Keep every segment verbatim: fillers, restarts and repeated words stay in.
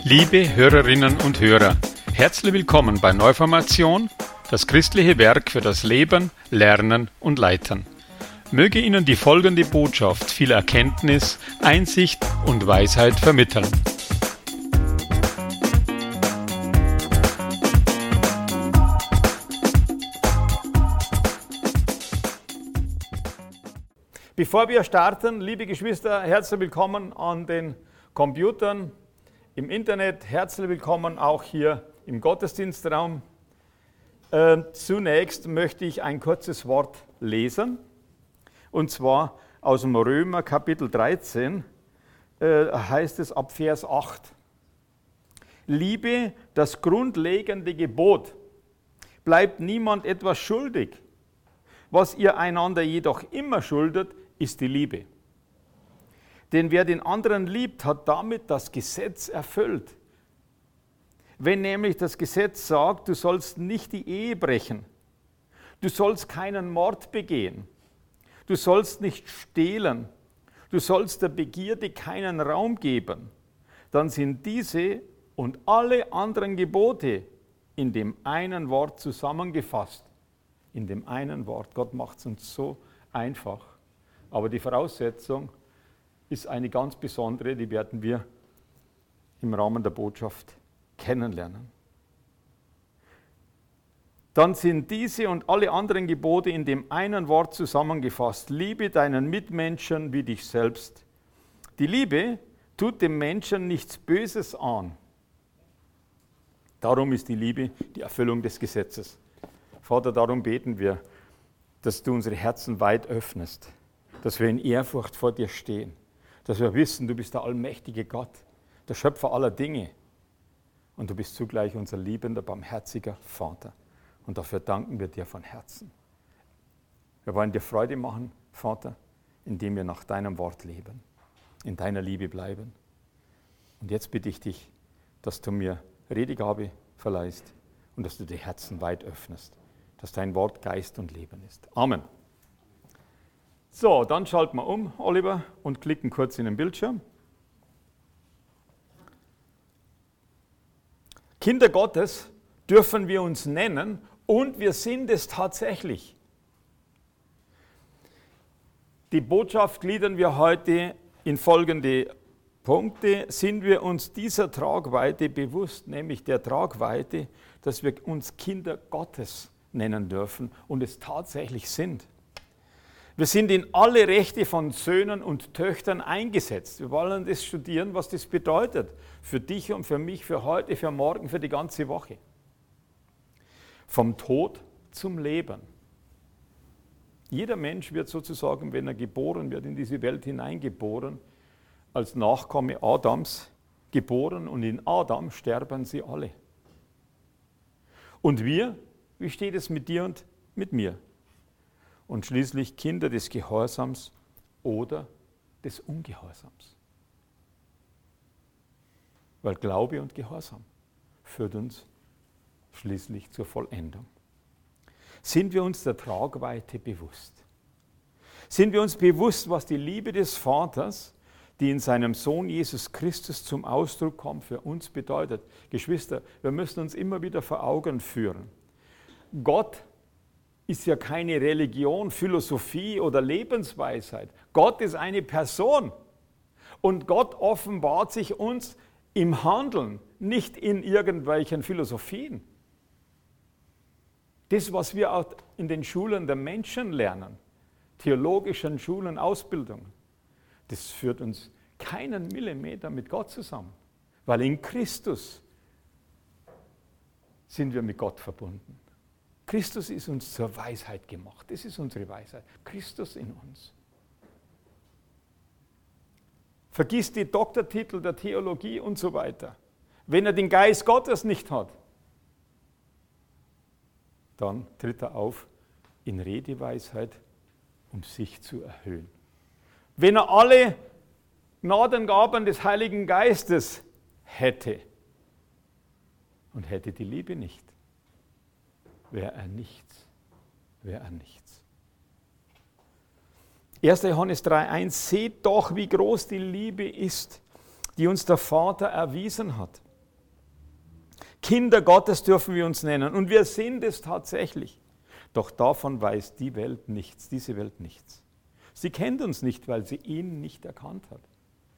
Liebe Hörerinnen und Hörer, herzlich willkommen bei Neuformation, das christliche Werk für das Leben, Lernen und Leiten. Möge Ihnen die folgende Botschaft viel Erkenntnis, Einsicht und Weisheit vermitteln. Bevor wir starten, liebe Geschwister, herzlich willkommen an den Computern, im Internet, herzlich willkommen auch hier im Gottesdienstraum. Äh, zunächst möchte ich ein kurzes Wort lesen, und zwar aus dem Römer Kapitel dreizehn, äh, heißt es ab Vers acht. Liebe, das grundlegende Gebot, bleibt niemand etwas schuldig. Was ihr einander jedoch immer schuldet, ist die Liebe. Denn wer den anderen liebt, hat damit das Gesetz erfüllt. Wenn nämlich das Gesetz sagt, du sollst nicht die Ehe brechen, du sollst keinen Mord begehen, du sollst nicht stehlen, du sollst der Begierde keinen Raum geben, dann sind diese und alle anderen Gebote in dem einen Wort zusammengefasst. In dem einen Wort. Gott macht es uns so einfach. Aber die Voraussetzung ist eine ganz besondere, die werden wir im Rahmen der Botschaft kennenlernen. Dann sind diese und alle anderen Gebote in dem einen Wort zusammengefasst. Liebe deinen Mitmenschen wie dich selbst. Die Liebe tut dem Menschen nichts Böses an. Darum ist die Liebe die Erfüllung des Gesetzes. Vater, darum beten wir, dass du unsere Herzen weit öffnest, dass wir in Ehrfurcht vor dir stehen, dass wir wissen, du bist der allmächtige Gott, der Schöpfer aller Dinge und du bist zugleich unser liebender, barmherziger Vater. Und dafür danken wir dir von Herzen. Wir wollen dir Freude machen, Vater, indem wir nach deinem Wort leben, in deiner Liebe bleiben. Und jetzt bitte ich dich, dass du mir Redegabe verleihst und dass du die Herzen weit öffnest, dass dein Wort Geist und Leben ist. Amen. So, dann schalten wir um, Oliver, und klicken kurz in den Bildschirm. Kinder Gottes dürfen wir uns nennen und wir sind es tatsächlich. Die Botschaft gliedern wir heute in folgende Punkte. Sind wir uns dieser Tragweite bewusst, nämlich der Tragweite, dass wir uns Kinder Gottes nennen dürfen und es tatsächlich sind. Wir sind in alle Rechte von Söhnen und Töchtern eingesetzt. Wir wollen das studieren, was das bedeutet. Für dich und für mich, für heute, für morgen, für die ganze Woche. Vom Tod zum Leben. Jeder Mensch wird sozusagen, wenn er geboren wird, in diese Welt hineingeboren, als Nachkomme Adams geboren und in Adam sterben sie alle. Und wir, wie steht es mit dir und mit mir? Und schließlich Kinder des Gehorsams oder des Ungehorsams. Weil Glaube und Gehorsam führt uns schließlich zur Vollendung. Sind wir uns der Tragweite bewusst? Sind wir uns bewusst, was die Liebe des Vaters, die in seinem Sohn Jesus Christus zum Ausdruck kommt, für uns bedeutet? Geschwister, wir müssen uns immer wieder vor Augen führen. Gott ist ja keine Religion, Philosophie oder Lebensweisheit. Gott ist eine Person. Und Gott offenbart sich uns im Handeln, nicht in irgendwelchen Philosophien. Das, was wir auch in den Schulen der Menschen lernen, theologischen Schulen, Ausbildungen, das führt uns keinen Millimeter mit Gott zusammen. Weil in Christus sind wir mit Gott verbunden. Christus ist uns zur Weisheit gemacht. Das ist unsere Weisheit. Christus in uns. Vergiss die Doktortitel der Theologie und so weiter. Wenn er den Geist Gottes nicht hat, dann tritt er auf in Redeweisheit, um sich zu erhöhen. Wenn er alle Gnadengaben des Heiligen Geistes hätte und hätte die Liebe nicht, wäre er nichts, wäre er nichts. erster Johannes drei eins, seht doch, wie groß die Liebe ist, die uns der Vater erwiesen hat. Kinder Gottes dürfen wir uns nennen. Und wir sind es tatsächlich. Doch davon weiß die Welt nichts, diese Welt nichts. Sie kennt uns nicht, weil sie ihn nicht erkannt hat.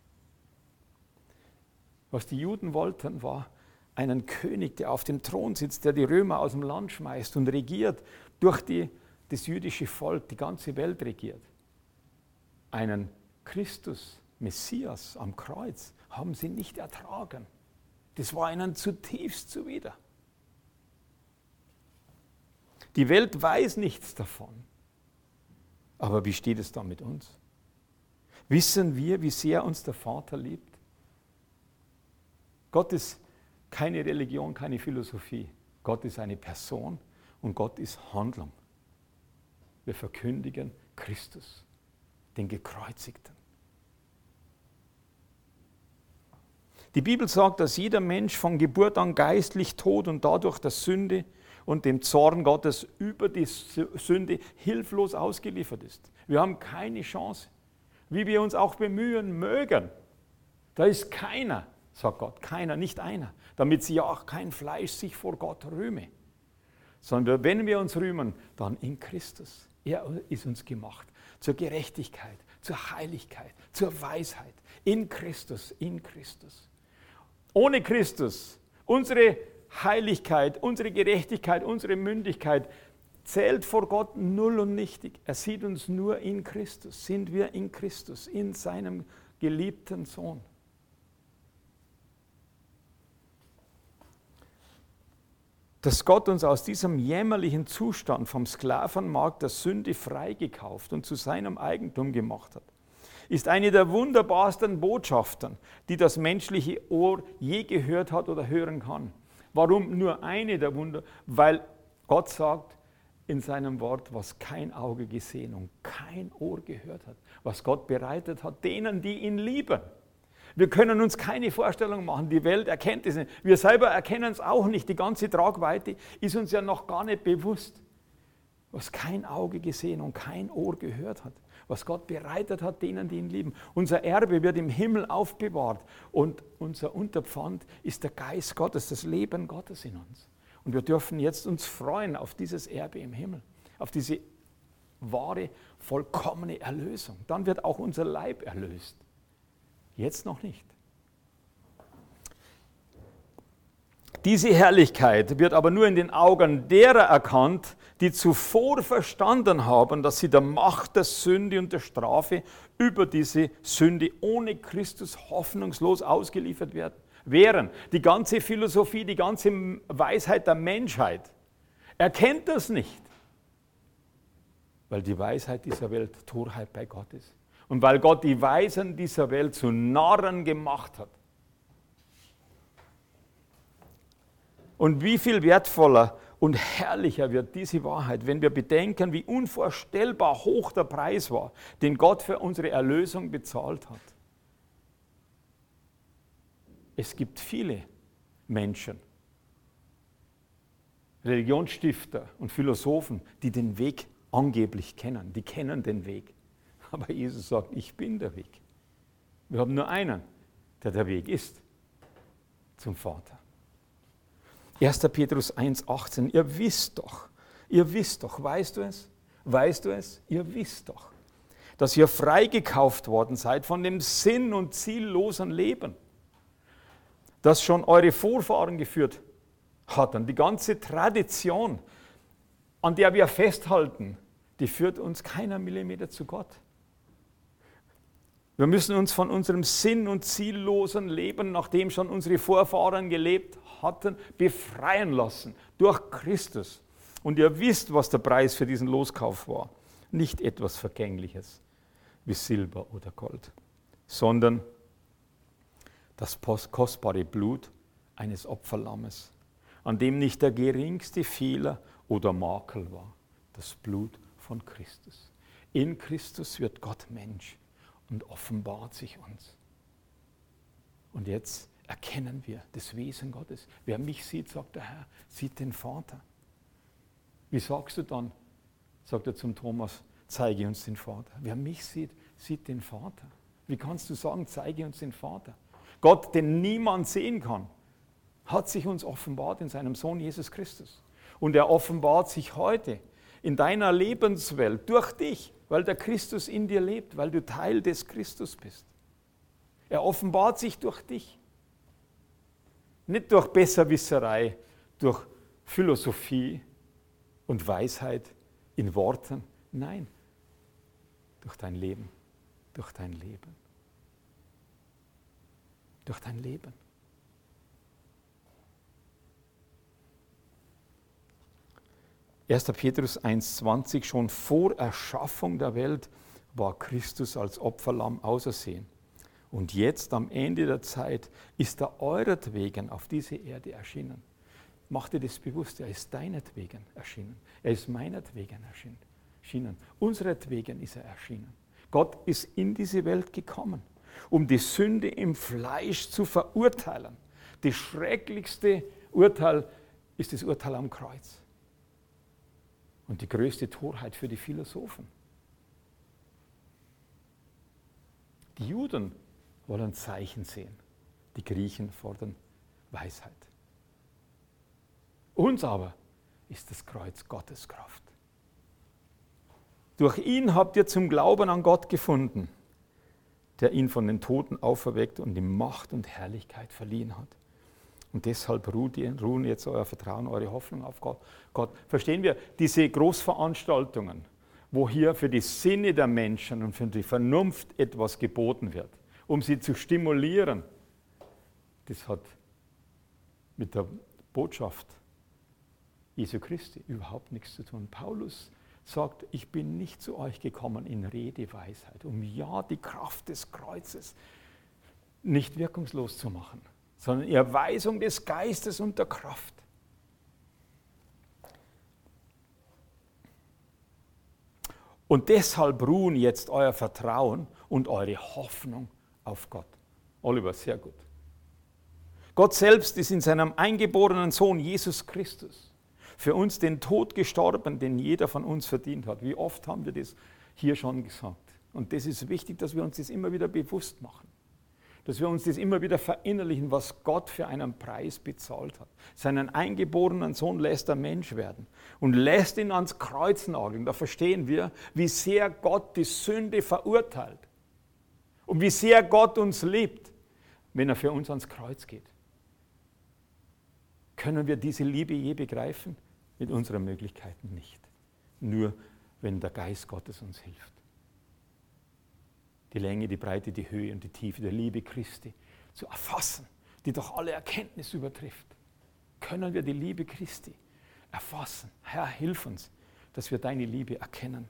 Was die Juden wollten, war einen König, der auf dem Thron sitzt, der die Römer aus dem Land schmeißt und regiert, durch die, das jüdische Volk, die ganze Welt regiert. Einen Christus, Messias am Kreuz, haben sie nicht ertragen. Das war ihnen zutiefst zuwider. Die Welt weiß nichts davon. Aber wie steht es da mit uns? Wissen wir, wie sehr uns der Vater liebt? Gott ist keine Religion, keine Philosophie. Gott ist eine Person und Gott ist Handlung. Wir verkündigen Christus, den Gekreuzigten. Die Bibel sagt, dass jeder Mensch von Geburt an geistlich tot und dadurch der Sünde und dem Zorn Gottes über die Sünde hilflos ausgeliefert ist. Wir haben keine Chance, wie wir uns auch bemühen mögen. Da ist keiner, sagt Gott, keiner, nicht einer, damit sie ja auch kein Fleisch sich vor Gott rühme. Sondern wenn wir uns rühmen, dann in Christus. Er ist uns gemacht zur Gerechtigkeit, zur Heiligkeit, zur Weisheit. In Christus, in Christus. Ohne Christus, unsere Heiligkeit, unsere Gerechtigkeit, unsere Mündigkeit zählt vor Gott null und nichtig. Er sieht uns nur in Christus. Sind wir in Christus, in seinem geliebten Sohn. Dass Gott uns aus diesem jämmerlichen Zustand vom Sklavenmarkt der Sünde freigekauft und zu seinem Eigentum gemacht hat, ist eine der wunderbarsten Botschaften, die das menschliche Ohr je gehört hat oder hören kann. Warum nur eine der Wunder? Weil Gott sagt in seinem Wort, was kein Auge gesehen und kein Ohr gehört hat, was Gott bereitet hat, denen, die ihn lieben. Wir können uns keine Vorstellung machen, die Welt erkennt es nicht. Wir selber erkennen es auch nicht, die ganze Tragweite ist uns ja noch gar nicht bewusst. Was kein Auge gesehen und kein Ohr gehört hat, was Gott bereitet hat, denen, die ihn lieben. Unser Erbe wird im Himmel aufbewahrt und unser Unterpfand ist der Geist Gottes, das Leben Gottes in uns. Und wir dürfen jetzt uns freuen auf dieses Erbe im Himmel, auf diese wahre, vollkommene Erlösung. Dann wird auch unser Leib erlöst. Jetzt noch nicht. Diese Herrlichkeit wird aber nur in den Augen derer erkannt, die zuvor verstanden haben, dass sie der Macht der Sünde und der Strafe über diese Sünde ohne Christus hoffnungslos ausgeliefert werden. Wären die ganze Philosophie, die ganze Weisheit der Menschheit erkennt das nicht, weil die Weisheit dieser Welt Torheit bei Gott ist und weil Gott die Weisen dieser Welt zu Narren gemacht hat. Und wie viel wertvoller und herrlicher wird diese Wahrheit, wenn wir bedenken, wie unvorstellbar hoch der Preis war, den Gott für unsere Erlösung bezahlt hat. Es gibt viele Menschen, Religionsstifter und Philosophen, die den Weg angeblich kennen. Die kennen den Weg. Aber Jesus sagt, ich bin der Weg. Wir haben nur einen, der der Weg ist zum Vater. erster Petrus eins achtzehn, ihr wisst doch, ihr wisst doch, weißt du es? Weißt du es? Ihr wisst doch, dass ihr freigekauft worden seid von dem sinn- und ziellosen Leben, das schon eure Vorfahren geführt hatten. Die ganze Tradition, an der wir festhalten, die führt uns keiner Millimeter zu Gott. Wir müssen uns von unserem sinn- und ziellosen Leben, nachdem schon unsere Vorfahren gelebt hatten, befreien lassen durch Christus. Und ihr wisst, was der Preis für diesen Loskauf war. Nicht etwas Vergängliches wie Silber oder Gold, sondern das kostbare Blut eines Opferlammes, an dem nicht der geringste Fehler oder Makel war. Das Blut von Christus. In Christus wird Gott Mensch und offenbart sich uns. Und jetzt erkennen wir das Wesen Gottes. Wer mich sieht, sagt der Herr, sieht den Vater. Wie sagst du dann, sagt er zum Thomas, zeige uns den Vater. Wer mich sieht, sieht den Vater. Wie kannst du sagen, zeige uns den Vater? Gott, den niemand sehen kann, hat sich uns offenbart in seinem Sohn Jesus Christus. Und er offenbart sich heute in deiner Lebenswelt durch dich, weil der Christus in dir lebt, weil du Teil des Christus bist. Er offenbart sich durch dich. Nicht durch Besserwisserei, durch Philosophie und Weisheit in Worten. Nein, durch dein Leben, durch dein Leben. Durch dein Leben. erster Petrus eins zwanzig, schon vor Erschaffung der Welt war Christus als Opferlamm ausersehen. Und jetzt am Ende der Zeit ist er euretwegen auf diese Erde erschienen. Mach dir das bewusst, er ist deinetwegen erschienen. Er ist meinetwegen erschienen. Unseretwegen ist er erschienen. Gott ist in diese Welt gekommen, um die Sünde im Fleisch zu verurteilen. Das schrecklichste Urteil ist das Urteil am Kreuz. Und die größte Torheit für die Philosophen. Die Juden wollen Zeichen sehen. Die Griechen fordern Weisheit. Uns aber ist das Kreuz Gottes Kraft. Durch ihn habt ihr zum Glauben an Gott gefunden, der ihn von den Toten auferweckt und ihm Macht und Herrlichkeit verliehen hat. Und deshalb ruht ihr, ruhen jetzt euer Vertrauen, eure Hoffnung auf Gott. Gott. Verstehen wir, diese Großveranstaltungen, wo hier für die Sinne der Menschen und für die Vernunft etwas geboten wird, um sie zu stimulieren, das hat mit der Botschaft Jesu Christi überhaupt nichts zu tun. Paulus sagt, ich bin nicht zu euch gekommen in Redeweisheit, um ja die Kraft des Kreuzes nicht wirkungslos zu machen, sondern in Erweisung des Geistes und der Kraft. Und deshalb ruhen jetzt euer Vertrauen und eure Hoffnung auf Gott. Oliver, sehr gut. Gott selbst ist in seinem eingeborenen Sohn Jesus Christus für uns den Tod gestorben, den jeder von uns verdient hat. Wie oft haben wir das hier schon gesagt? Und das ist wichtig, dass wir uns das immer wieder bewusst machen. Dass wir uns das immer wieder verinnerlichen, was Gott für einen Preis bezahlt hat. Seinen eingeborenen Sohn lässt er Mensch werden und lässt ihn ans Kreuz nageln. Da verstehen wir, wie sehr Gott die Sünde verurteilt und wie sehr Gott uns liebt, wenn er für uns ans Kreuz geht. Können wir diese Liebe je begreifen? Mit unseren Möglichkeiten nicht. Nur wenn der Geist Gottes uns hilft. Die Länge, die Breite, die Höhe und die Tiefe der Liebe Christi zu erfassen, die doch alle Erkenntnis übertrifft. Können wir die Liebe Christi erfassen? Herr, hilf uns, dass wir deine Liebe erkennen.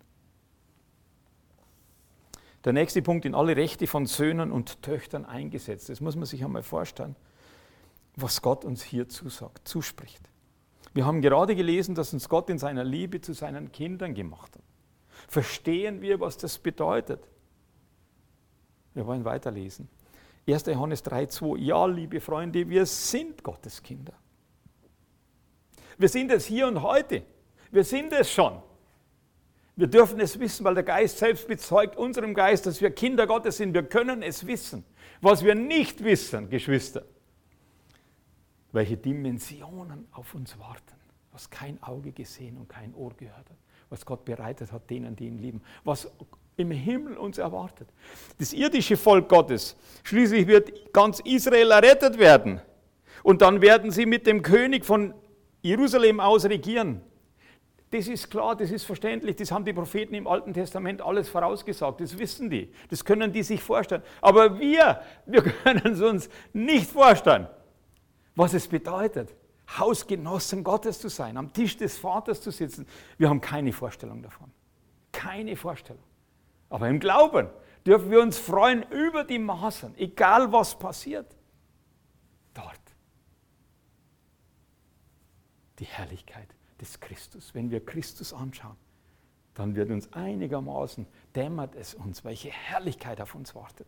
Der nächste Punkt, in alle Rechte von Söhnen und Töchtern eingesetzt. Das muss man sich einmal vorstellen, was Gott uns hier zusagt, zuspricht. Wir haben gerade gelesen, dass uns Gott in seiner Liebe zu seinen Kindern gemacht hat. Verstehen wir, was das bedeutet? Wir wollen weiterlesen. erster Johannes drei zwei. Ja, liebe Freunde, wir sind Gottes Kinder. Wir sind es hier und heute. Wir sind es schon. Wir dürfen es wissen, weil der Geist selbst bezeugt unserem Geist, dass wir Kinder Gottes sind. Wir können es wissen. Was wir nicht wissen, Geschwister, welche Dimensionen auf uns warten, was kein Auge gesehen und kein Ohr gehört hat, was Gott bereitet hat denen, die ihn lieben, was im Himmel uns erwartet. Das irdische Volk Gottes, schließlich wird ganz Israel errettet werden und dann werden sie mit dem König von Jerusalem aus regieren. Das ist klar, das ist verständlich, das haben die Propheten im Alten Testament alles vorausgesagt, das wissen die, das können die sich vorstellen. Aber wir, wir können es uns nicht vorstellen, was es bedeutet, Hausgenossen Gottes zu sein, am Tisch des Vaters zu sitzen. Wir haben keine Vorstellung davon. Keine Vorstellung. Aber im Glauben dürfen wir uns freuen über die Maßen, egal was passiert. Dort. Die Herrlichkeit des Christus. Wenn wir Christus anschauen, dann wird uns einigermaßen, dämmert es uns, welche Herrlichkeit auf uns wartet.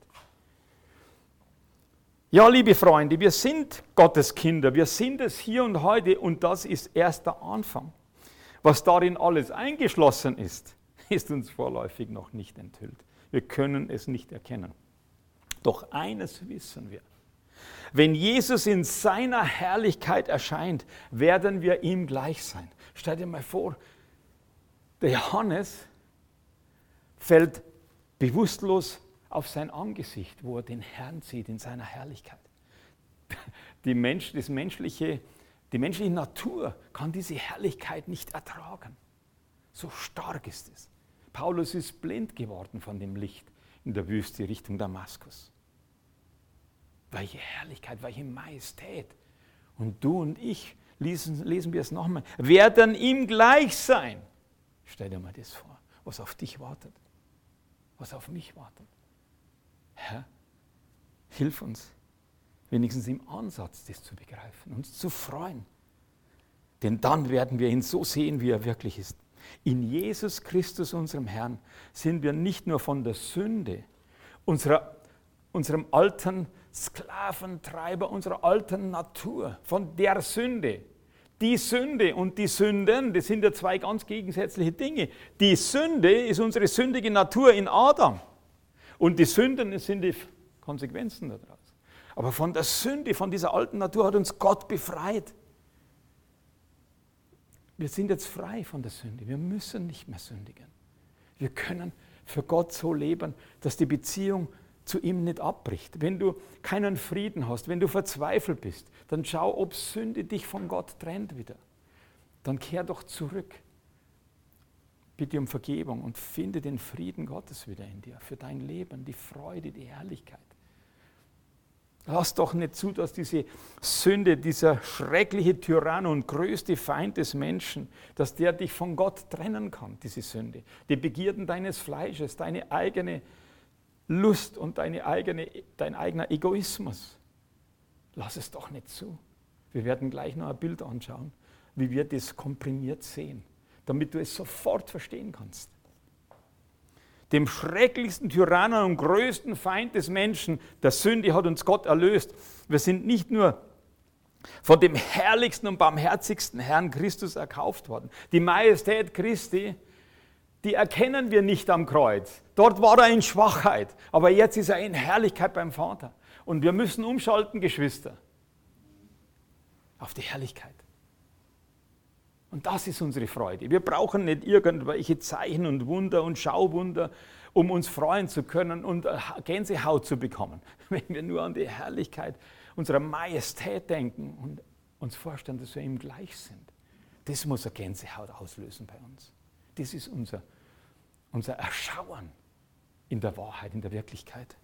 Ja, liebe Freunde, wir sind Gottes Kinder, wir sind es hier und heute und das ist erst der Anfang. Was darin alles eingeschlossen ist, ist uns vorläufig noch nicht enthüllt. Wir können es nicht erkennen. Doch eines wissen wir, Wenn Jesus in seiner Herrlichkeit erscheint, werden wir ihm gleich sein. Stell dir mal vor, der Johannes fällt bewusstlos auf sein Angesicht, wo er den Herrn sieht in seiner Herrlichkeit. Die, Mensch, das menschliche, die menschliche Natur kann diese Herrlichkeit nicht ertragen. So stark ist es. Paulus ist blind geworden von dem Licht in der Wüste Richtung Damaskus. Welche Herrlichkeit, welche Majestät. Und du und ich, lesen, lesen wir es nochmal, werden ihm gleich sein. Stell dir mal das vor, was auf dich wartet, was auf mich wartet. Herr, hilf uns, wenigstens im Ansatz das zu begreifen, uns zu freuen. Denn dann werden wir ihn so sehen, wie er wirklich ist. In Jesus Christus, unserem Herrn, sind wir nicht nur von der Sünde, unserer, unserem alten Sklaventreiber, unserer alten Natur, von der Sünde. Die Sünde und die Sünden, das sind ja zwei ganz gegensätzliche Dinge. Die Sünde ist unsere sündige Natur in Adam. Und die Sünden sind die Konsequenzen daraus. Aber von der Sünde, von dieser alten Natur hat uns Gott befreit. Wir sind jetzt frei von der Sünde. Wir müssen nicht mehr sündigen. Wir können für Gott so leben, dass die Beziehung zu ihm nicht abbricht. Wenn du keinen Frieden hast, wenn du verzweifelt bist, dann schau, ob Sünde dich von Gott trennt wieder. Dann kehr doch zurück. Bitte um Vergebung und finde den Frieden Gottes wieder in dir, für dein Leben, die Freude, die Herrlichkeit. Lass doch nicht zu, dass diese Sünde, dieser schreckliche Tyrann und größte Feind des Menschen, dass der dich von Gott trennen kann, diese Sünde. Die Begierden deines Fleisches, deine eigene Lust und deine eigene, dein eigener Egoismus. Lass es doch nicht zu. Wir werden gleich noch ein Bild anschauen, wie wir das komprimiert sehen, damit du es sofort verstehen kannst. Dem schrecklichsten Tyrannen und größten Feind des Menschen, der Sünde, hat uns Gott erlöst. Wir sind nicht nur von dem herrlichsten und barmherzigsten Herrn Christus erkauft worden. Die Majestät Christi, die erkennen wir nicht am Kreuz. Dort war er in Schwachheit, aber jetzt ist er in Herrlichkeit beim Vater. Und wir müssen umschalten, Geschwister, auf die Herrlichkeit. Und das ist unsere Freude. Wir brauchen nicht irgendwelche Zeichen und Wunder und Schauwunder, um uns freuen zu können und Gänsehaut zu bekommen. Wenn wir nur an die Herrlichkeit unserer Majestät denken und uns vorstellen, dass wir ihm gleich sind. Das muss eine Gänsehaut auslösen bei uns. Das ist unser, unser Erschauen in der Wahrheit, in der Wirklichkeit.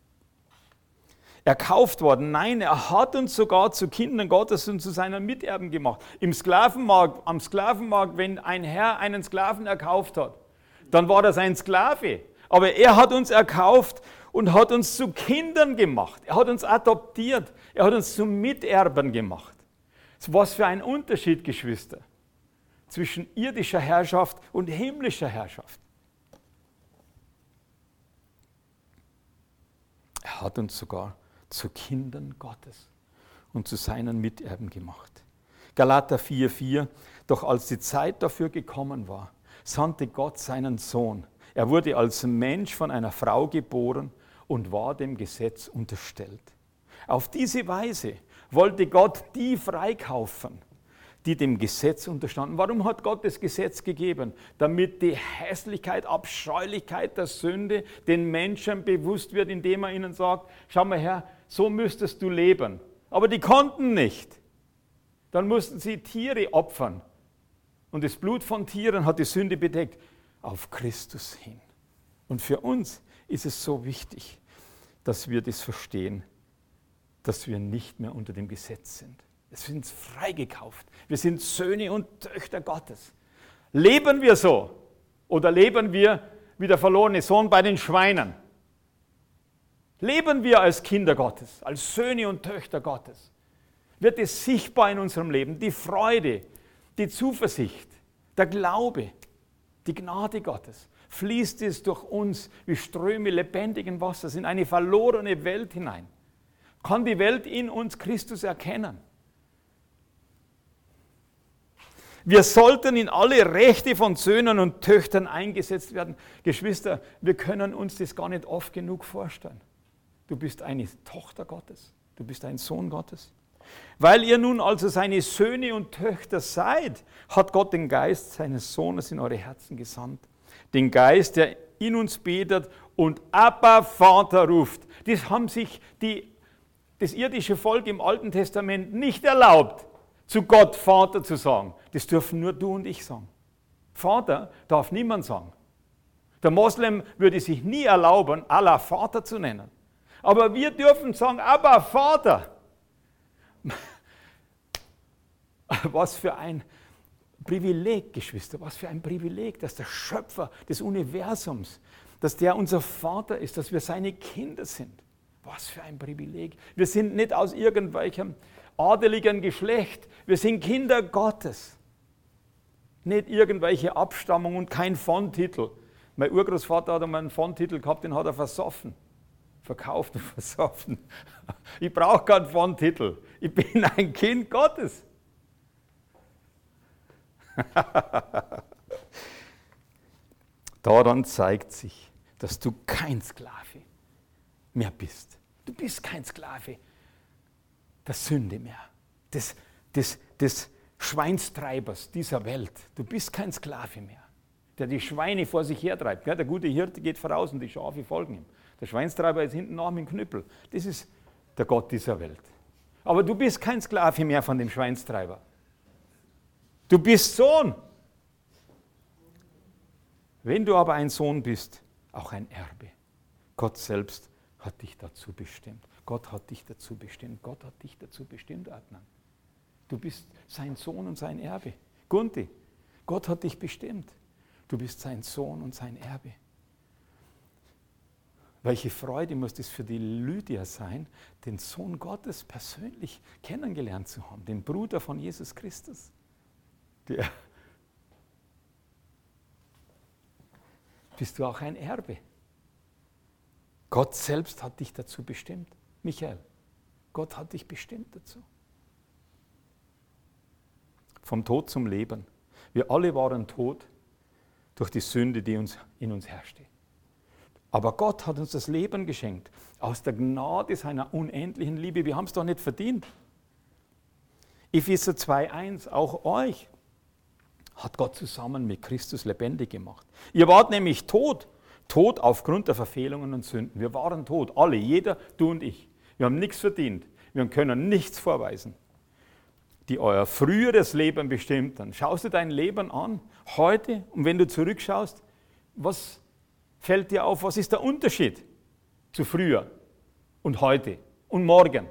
Erkauft worden. Nein, er hat uns sogar zu Kindern Gottes und zu seinen Miterben gemacht. Im Sklavenmarkt, am Sklavenmarkt, wenn ein Herr einen Sklaven erkauft hat, dann war das ein Sklave. Aber er hat uns erkauft und hat uns zu Kindern gemacht. Er hat uns adoptiert. Er hat uns zu Miterben gemacht. Was für ein Unterschied, Geschwister, zwischen irdischer Herrschaft und himmlischer Herrschaft. Er hat uns sogar zu Kindern Gottes und zu seinen Miterben gemacht. Galater vier vier, doch als die Zeit dafür gekommen war, sandte Gott seinen Sohn. Er wurde als Mensch von einer Frau geboren und war dem Gesetz unterstellt. Auf diese Weise wollte Gott die freikaufen, die dem Gesetz unterstanden. Warum hat Gott das Gesetz gegeben? Damit die Hässlichkeit, Abscheulichkeit der Sünde den Menschen bewusst wird, indem er ihnen sagt, schau mal her, so müsstest du leben. Aber die konnten nicht. Dann mussten sie Tiere opfern. Und das Blut von Tieren hat die Sünde bedeckt. Auf Christus hin. Und für uns ist es so wichtig, dass wir das verstehen, dass wir nicht mehr unter dem Gesetz sind. Wir sind freigekauft. Wir sind Söhne und Töchter Gottes. Leben wir so? Oder leben wir wie der verlorene Sohn bei den Schweinen? Leben wir als Kinder Gottes, als Söhne und Töchter Gottes? Wird es sichtbar in unserem Leben? Die Freude, die Zuversicht, der Glaube, die Gnade Gottes. Fließt es durch uns wie Ströme lebendigen Wassers in eine verlorene Welt hinein? Kann die Welt in uns Christus erkennen? Wir sollten in alle Rechte von Söhnen und Töchtern eingesetzt werden. Geschwister, wir können uns das gar nicht oft genug vorstellen. Du bist eine Tochter Gottes. Du bist ein Sohn Gottes. Weil ihr nun also seine Söhne und Töchter seid, hat Gott den Geist seines Sohnes in eure Herzen gesandt. Den Geist, der in uns betet und Abba, Vater ruft. Das haben sich die, das irdische Volk im Alten Testament nicht erlaubt, zu Gott Vater zu sagen. Das dürfen nur du und ich sagen. Vater darf niemand sagen. Der Moslem würde sich nie erlauben, Allah Vater zu nennen. Aber wir dürfen sagen, Abba, Vater. Was für ein Privileg, Geschwister, was für ein Privileg, dass der Schöpfer des Universums, dass der unser Vater ist, dass wir seine Kinder sind. Was für ein Privileg. Wir sind nicht aus irgendwelchem adeligen Geschlecht, wir sind Kinder Gottes. Nicht irgendwelche Abstammung und kein Fondtitel. Mein Urgroßvater hat einmal einen Fondtitel gehabt, den hat er versoffen. Verkauft und versoffen. Ich brauche keinen Fondtitel. Ich bin ein Kind Gottes. Daran zeigt sich, dass du kein Sklave mehr bist. Du bist kein Sklave der Sünde mehr, des, des, des Schweinstreibers dieser Welt. Du bist kein Sklave mehr, der die Schweine vor sich hertreibt. Der gute Hirte geht voraus und die Schafe folgen ihm. Der Schweinstreiber ist hinten nach mit dem Knüppel. Das ist der Gott dieser Welt. Aber du bist kein Sklave mehr von dem Schweinstreiber. Du bist Sohn. Wenn du aber ein Sohn bist, auch ein Erbe. Gott selbst hat dich dazu bestimmt. Gott hat dich dazu bestimmt. Gott hat dich dazu bestimmt, Adnan. Du bist sein Sohn und sein Erbe. Gunti, Gott hat dich bestimmt. Du bist sein Sohn und sein Erbe. Welche Freude muss das für die Lydia sein, den Sohn Gottes persönlich kennengelernt zu haben, den Bruder von Jesus Christus. Der bist du auch ein Erbe. Gott selbst hat dich dazu bestimmt. Michael, Gott hat dich bestimmt dazu. Vom Tod zum Leben. Wir alle waren tot durch die Sünde, die uns in uns herrschte. Aber Gott hat uns das Leben geschenkt, aus der Gnade seiner unendlichen Liebe. Wir haben es doch nicht verdient. Epheser zwei eins, auch euch hat Gott zusammen mit Christus lebendig gemacht. Ihr wart nämlich tot, tot aufgrund der Verfehlungen und Sünden. Wir waren tot, alle, jeder, du und ich. Wir haben nichts verdient, wir können nichts vorweisen, die euer früheres Leben bestimmt haben. Schaust du dein Leben an, heute, und wenn du zurückschaust, was fällt dir auf, was ist der Unterschied zu früher und heute und morgen?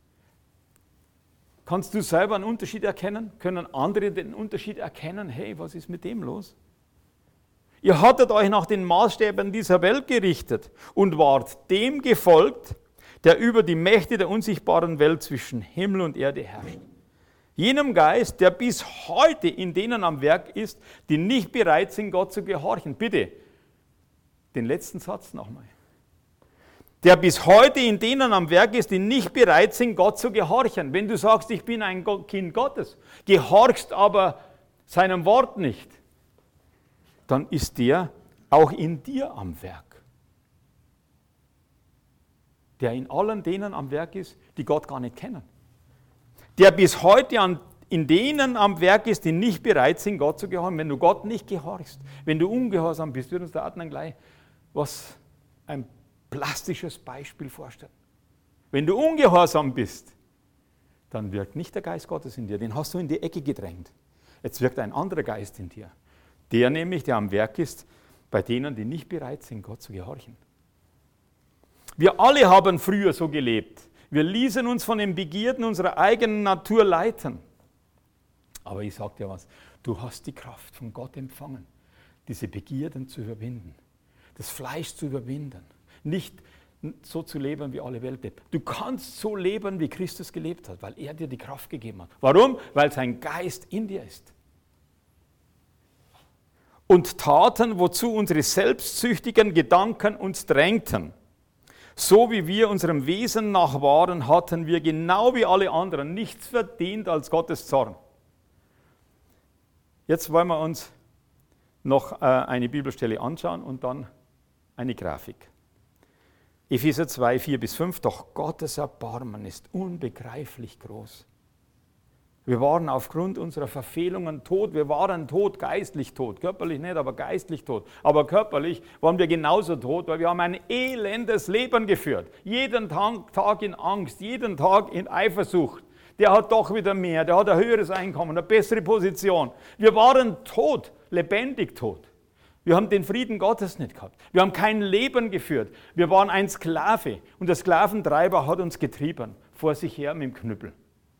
Kannst du selber einen Unterschied erkennen? Können andere den Unterschied erkennen? Hey, was ist mit dem los? Ihr hattet euch nach den Maßstäben dieser Welt gerichtet und wart dem gefolgt, der über die Mächte der unsichtbaren Welt zwischen Himmel und Erde herrscht. Jenem Geist, der bis heute in denen am Werk ist, die nicht bereit sind, Gott zu gehorchen. Bitte, den letzten Satz nochmal. Der bis heute in denen am Werk ist, die nicht bereit sind, Gott zu gehorchen. Wenn du sagst, ich bin ein Kind Gottes, gehorchst aber seinem Wort nicht, dann ist der auch in dir am Werk. Der in allen denen am Werk ist, die Gott gar nicht kennen. Der bis heute an, in denen am Werk ist, die nicht bereit sind, Gott zu gehorchen. Wenn du Gott nicht gehorchst, wenn du ungehorsam bist, wird uns der Adnan gleich was ein plastisches Beispiel vorstellen. Wenn du ungehorsam bist, dann wirkt nicht der Geist Gottes in dir, den hast du in die Ecke gedrängt. Jetzt wirkt ein anderer Geist in dir. Der nämlich, der am Werk ist, bei denen, die nicht bereit sind, Gott zu gehorchen. Wir alle haben früher so gelebt. Wir ließen uns von den Begierden unserer eigenen Natur leiten. Aber ich sage dir was, du hast die Kraft von Gott empfangen, diese Begierden zu überwinden, das Fleisch zu überwinden, nicht so zu leben, wie alle Welt lebt. Du kannst so leben, wie Christus gelebt hat, weil er dir die Kraft gegeben hat. Warum? Weil sein Geist in dir ist. Und taten, wozu unsere selbstsüchtigen Gedanken uns drängten. So wie wir unserem Wesen nach waren, hatten wir genau wie alle anderen nichts verdient als Gottes Zorn. Jetzt wollen wir uns noch eine Bibelstelle anschauen und dann eine Grafik. Epheser zwei, vier bis fünf, doch Gottes Erbarmen ist unbegreiflich groß. Wir waren aufgrund unserer Verfehlungen tot. Wir waren tot, geistlich tot. Körperlich nicht, aber geistlich tot. Aber körperlich waren wir genauso tot, weil wir haben ein elendes Leben geführt. Jeden Tag in Angst, jeden Tag in Eifersucht. Der hat doch wieder mehr, der hat ein höheres Einkommen, eine bessere Position. Wir waren tot, lebendig tot. Wir haben den Frieden Gottes nicht gehabt. Wir haben kein Leben geführt. Wir waren ein Sklave. Und der Sklaventreiber hat uns getrieben, vor sich her mit dem Knüppel.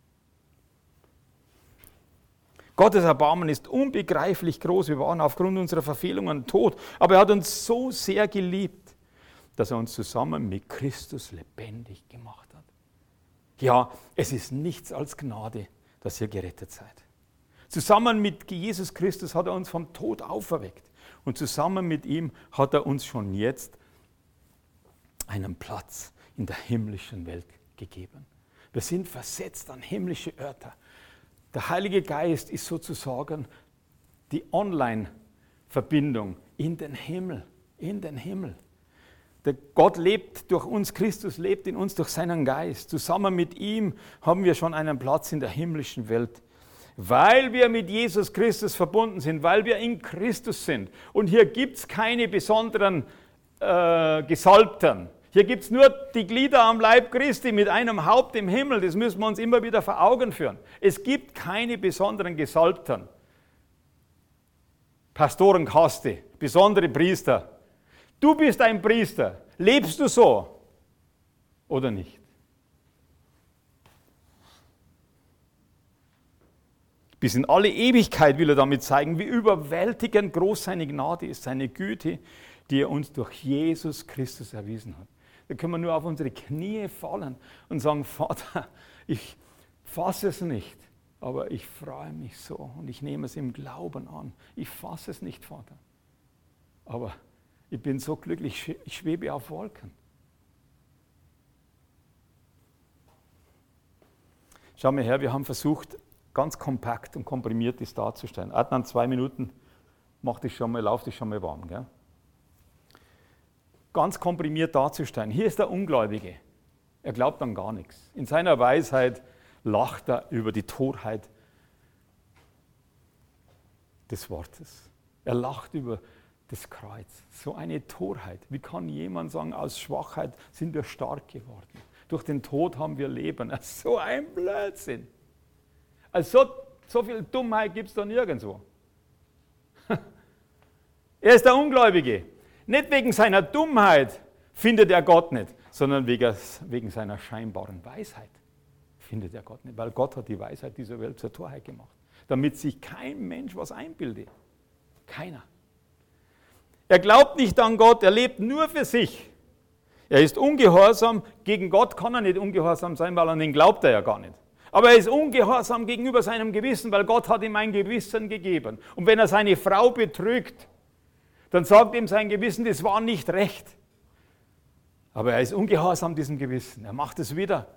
Gottes Erbarmen ist unbegreiflich groß. Wir waren aufgrund unserer Verfehlungen tot. Aber er hat uns so sehr geliebt, dass er uns zusammen mit Christus lebendig gemacht hat. Ja, es ist nichts als Gnade, dass ihr gerettet seid. Zusammen mit Jesus Christus hat er uns vom Tod auferweckt. Und zusammen mit ihm hat er uns schon jetzt einen Platz in der himmlischen Welt gegeben. Wir sind versetzt an himmlische Örter. Der Heilige Geist ist sozusagen die Online-Verbindung in den Himmel, in den Himmel. Der Gott lebt durch uns, Christus lebt in uns durch seinen Geist. Zusammen mit ihm haben wir schon einen Platz in der himmlischen Welt. Weil wir mit Jesus Christus verbunden sind, weil wir in Christus sind. Und hier gibt es keine besonderen äh, Gesalbten. Hier gibt es nur die Glieder am Leib Christi mit einem Haupt im Himmel. Das müssen wir uns immer wieder vor Augen führen. Es gibt keine besonderen Gesalbten. Pastorenkaste, besondere Priester. Du bist ein Priester. Lebst du so oder nicht? Bis in alle Ewigkeit will er damit zeigen, wie überwältigend groß seine Gnade ist, seine Güte, die er uns durch Jesus Christus erwiesen hat. Da können wir nur auf unsere Knie fallen und sagen, Vater, ich fasse es nicht, aber ich freue mich so und ich nehme es im Glauben an. Ich fasse es nicht, Vater, aber ich bin so glücklich, ich schwebe auf Wolken. Schau mal her, wir haben versucht, ganz kompakt und komprimiert das darzustellen. Adnan, zwei Minuten, mach dich schon mal, lauf dich schon mal warm. Gell? Ganz komprimiert darzustellen. Hier ist der Ungläubige. Er glaubt an gar nichts. In seiner Weisheit lacht er über die Torheit des Wortes. Er lacht über das Kreuz. So eine Torheit. Wie kann jemand sagen, aus Schwachheit sind wir stark geworden? Durch den Tod haben wir Leben. So ein Blödsinn. Also so, so viel Dummheit gibt es da nirgendwo. Er ist der Ungläubige. Nicht wegen seiner Dummheit findet er Gott nicht, sondern wegen, wegen seiner scheinbaren Weisheit findet er Gott nicht. Weil Gott hat die Weisheit dieser Welt zur Torheit gemacht. Damit sich kein Mensch was einbildet. Keiner. Er glaubt nicht an Gott, er lebt nur für sich. Er ist ungehorsam. Gegen Gott kann er nicht ungehorsam sein, weil an den glaubt er ja gar nicht. Aber er ist ungehorsam gegenüber seinem Gewissen, weil Gott hat ihm ein Gewissen gegeben. Und wenn er seine Frau betrügt, dann sagt ihm sein Gewissen, das war nicht recht. Aber er ist ungehorsam diesem Gewissen. Er macht es wieder.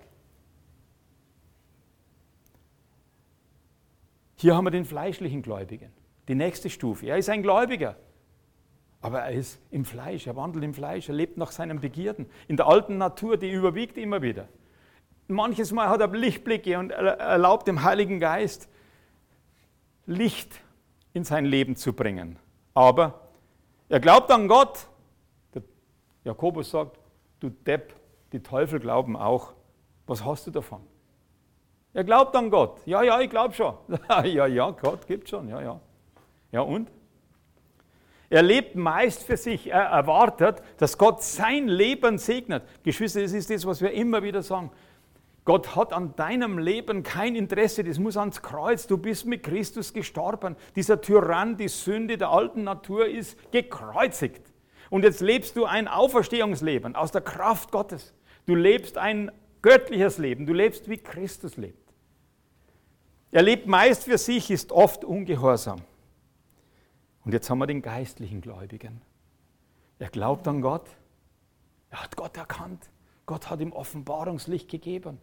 Hier haben wir den fleischlichen Gläubigen. Die nächste Stufe. Er ist ein Gläubiger. Aber er ist im Fleisch. Er wandelt im Fleisch. Er lebt nach seinen Begierden. In der alten Natur, die überwiegt immer wieder. Manches Mal hat er Lichtblicke und erlaubt dem Heiligen Geist, Licht in sein Leben zu bringen. Aber er glaubt an Gott. Der Jakobus sagt, du Depp, die Teufel glauben auch. Was hast du davon? Er glaubt an Gott. Ja, ja, ich glaube schon. Ja, ja, Gott gibt schon. Ja, ja. Ja, und? Er lebt meist für sich. Er erwartet, dass Gott sein Leben segnet. Geschwister, das ist das, was wir immer wieder sagen. Gott hat an deinem Leben kein Interesse, das muss ans Kreuz. Du bist mit Christus gestorben. Dieser Tyrann, die Sünde der alten Natur ist gekreuzigt. Und jetzt lebst du ein Auferstehungsleben aus der Kraft Gottes. Du lebst ein göttliches Leben. Du lebst, wie Christus lebt. Er lebt meist für sich, ist oft ungehorsam. Und jetzt haben wir den geistlichen Gläubigen. Er glaubt an Gott. Er hat Gott erkannt. Gott hat ihm Offenbarungslicht gegeben.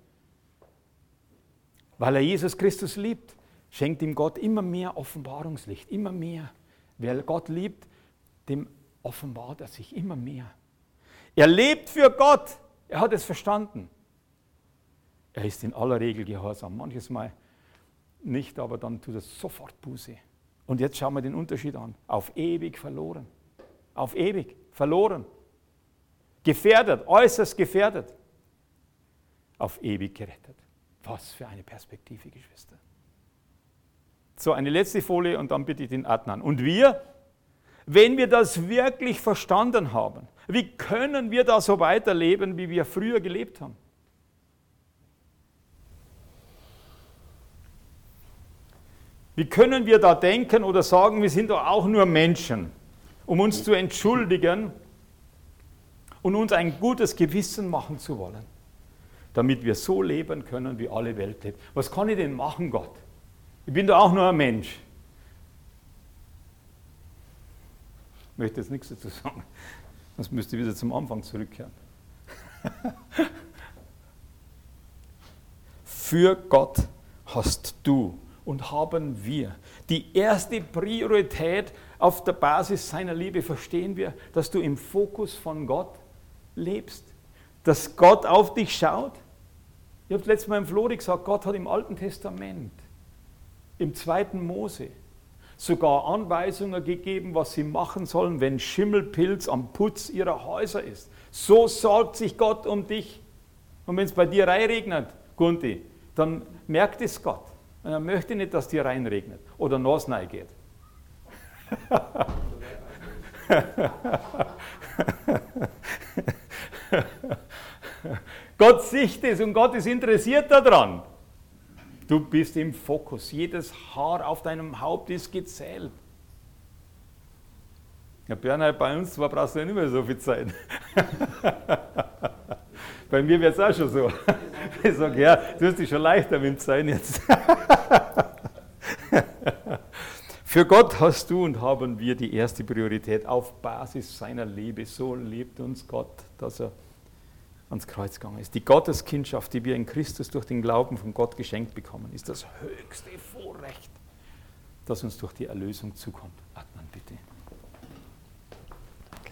Weil er Jesus Christus liebt, schenkt ihm Gott immer mehr Offenbarungslicht, immer mehr. Wer Gott liebt, dem offenbart er sich immer mehr. Er lebt für Gott. Er hat es verstanden. Er ist in aller Regel gehorsam. Manches Mal nicht, aber dann tut er sofort Buße. Und jetzt schauen wir den Unterschied an. Auf ewig verloren. Auf ewig verloren. Gefährdet, äußerst gefährdet. Auf ewig gerettet. Was für eine Perspektive, Geschwister. So, eine letzte Folie und dann bitte ich den Adnan. Und wir, wenn wir das wirklich verstanden haben, wie können wir da so weiterleben, wie wir früher gelebt haben? Wie können wir da denken oder sagen, wir sind doch auch nur Menschen, um uns zu entschuldigen und uns ein gutes Gewissen machen zu wollen, damit wir so leben können, wie alle Welt lebt. Was kann ich denn machen, Gott? Ich bin doch auch nur ein Mensch. Ich möchte jetzt nichts dazu sagen, sonst müsste ich wieder zum Anfang zurückkehren. Für Gott hast du und haben wir die erste Priorität auf der Basis seiner Liebe. Verstehen wir, dass du im Fokus von Gott lebst, dass Gott auf dich schaut? Ich habe letztes Mal im Flori gesagt, Gott hat im Alten Testament, im zweiten Mose, sogar Anweisungen gegeben, was sie machen sollen, wenn Schimmelpilz am Putz ihrer Häuser ist. So sorgt sich Gott um dich. Und wenn es bei dir reinregnet, Gunti, dann merkt es Gott. Und er möchte nicht, dass dir reinregnet oder nass reingeht. Gott sieht es und Gott ist interessiert daran. Du bist im Fokus. Jedes Haar auf deinem Haupt ist gezählt. Ja, Bernhard, bei uns zwar brauchst du ja nicht mehr so viel Zeit. Bei mir wird es auch schon so. Ich sage, ja, du hast dich schon leichter mit dem Sein jetzt. Für Gott hast du und haben wir die erste Priorität auf Basis seiner Liebe. So liebt uns Gott, dass er ans Kreuz gegangen ist. Die Gotteskindschaft, die wir in Christus durch den Glauben von Gott geschenkt bekommen, ist das höchste Vorrecht, das uns durch die Erlösung zukommt. Adnan, bitte. Danke.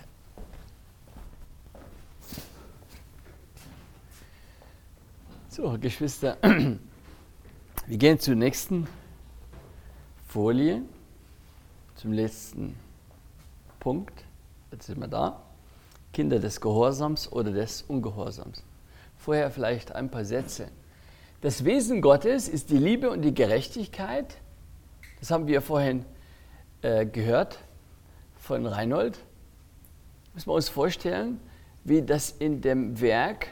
So, Geschwister, wir gehen zur nächsten Folie, zum letzten Punkt. Jetzt sind wir da. Kinder des Gehorsams oder des Ungehorsams. Vorher vielleicht ein paar Sätze. Das Wesen Gottes ist die Liebe und die Gerechtigkeit. Das haben wir vorhin äh, gehört von Reinhold. Müssen wir uns vorstellen, wie das in dem Werk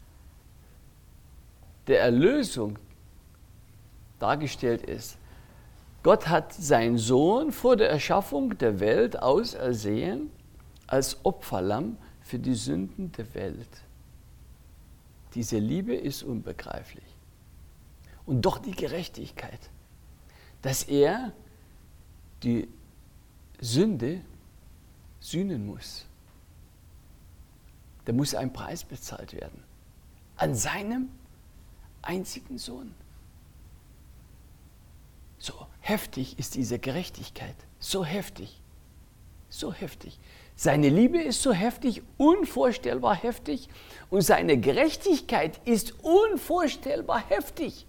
der Erlösung dargestellt ist. Gott hat seinen Sohn vor der Erschaffung der Welt ausersehen als Opferlamm für die Sünden der Welt. Diese Liebe ist unbegreiflich. Und doch die Gerechtigkeit, dass er die Sünde sühnen muss. Da muss ein Preis bezahlt werden. An seinem einzigen Sohn. So heftig ist diese Gerechtigkeit. So heftig. So heftig. Seine Liebe ist so heftig, unvorstellbar heftig. Und seine Gerechtigkeit ist unvorstellbar heftig.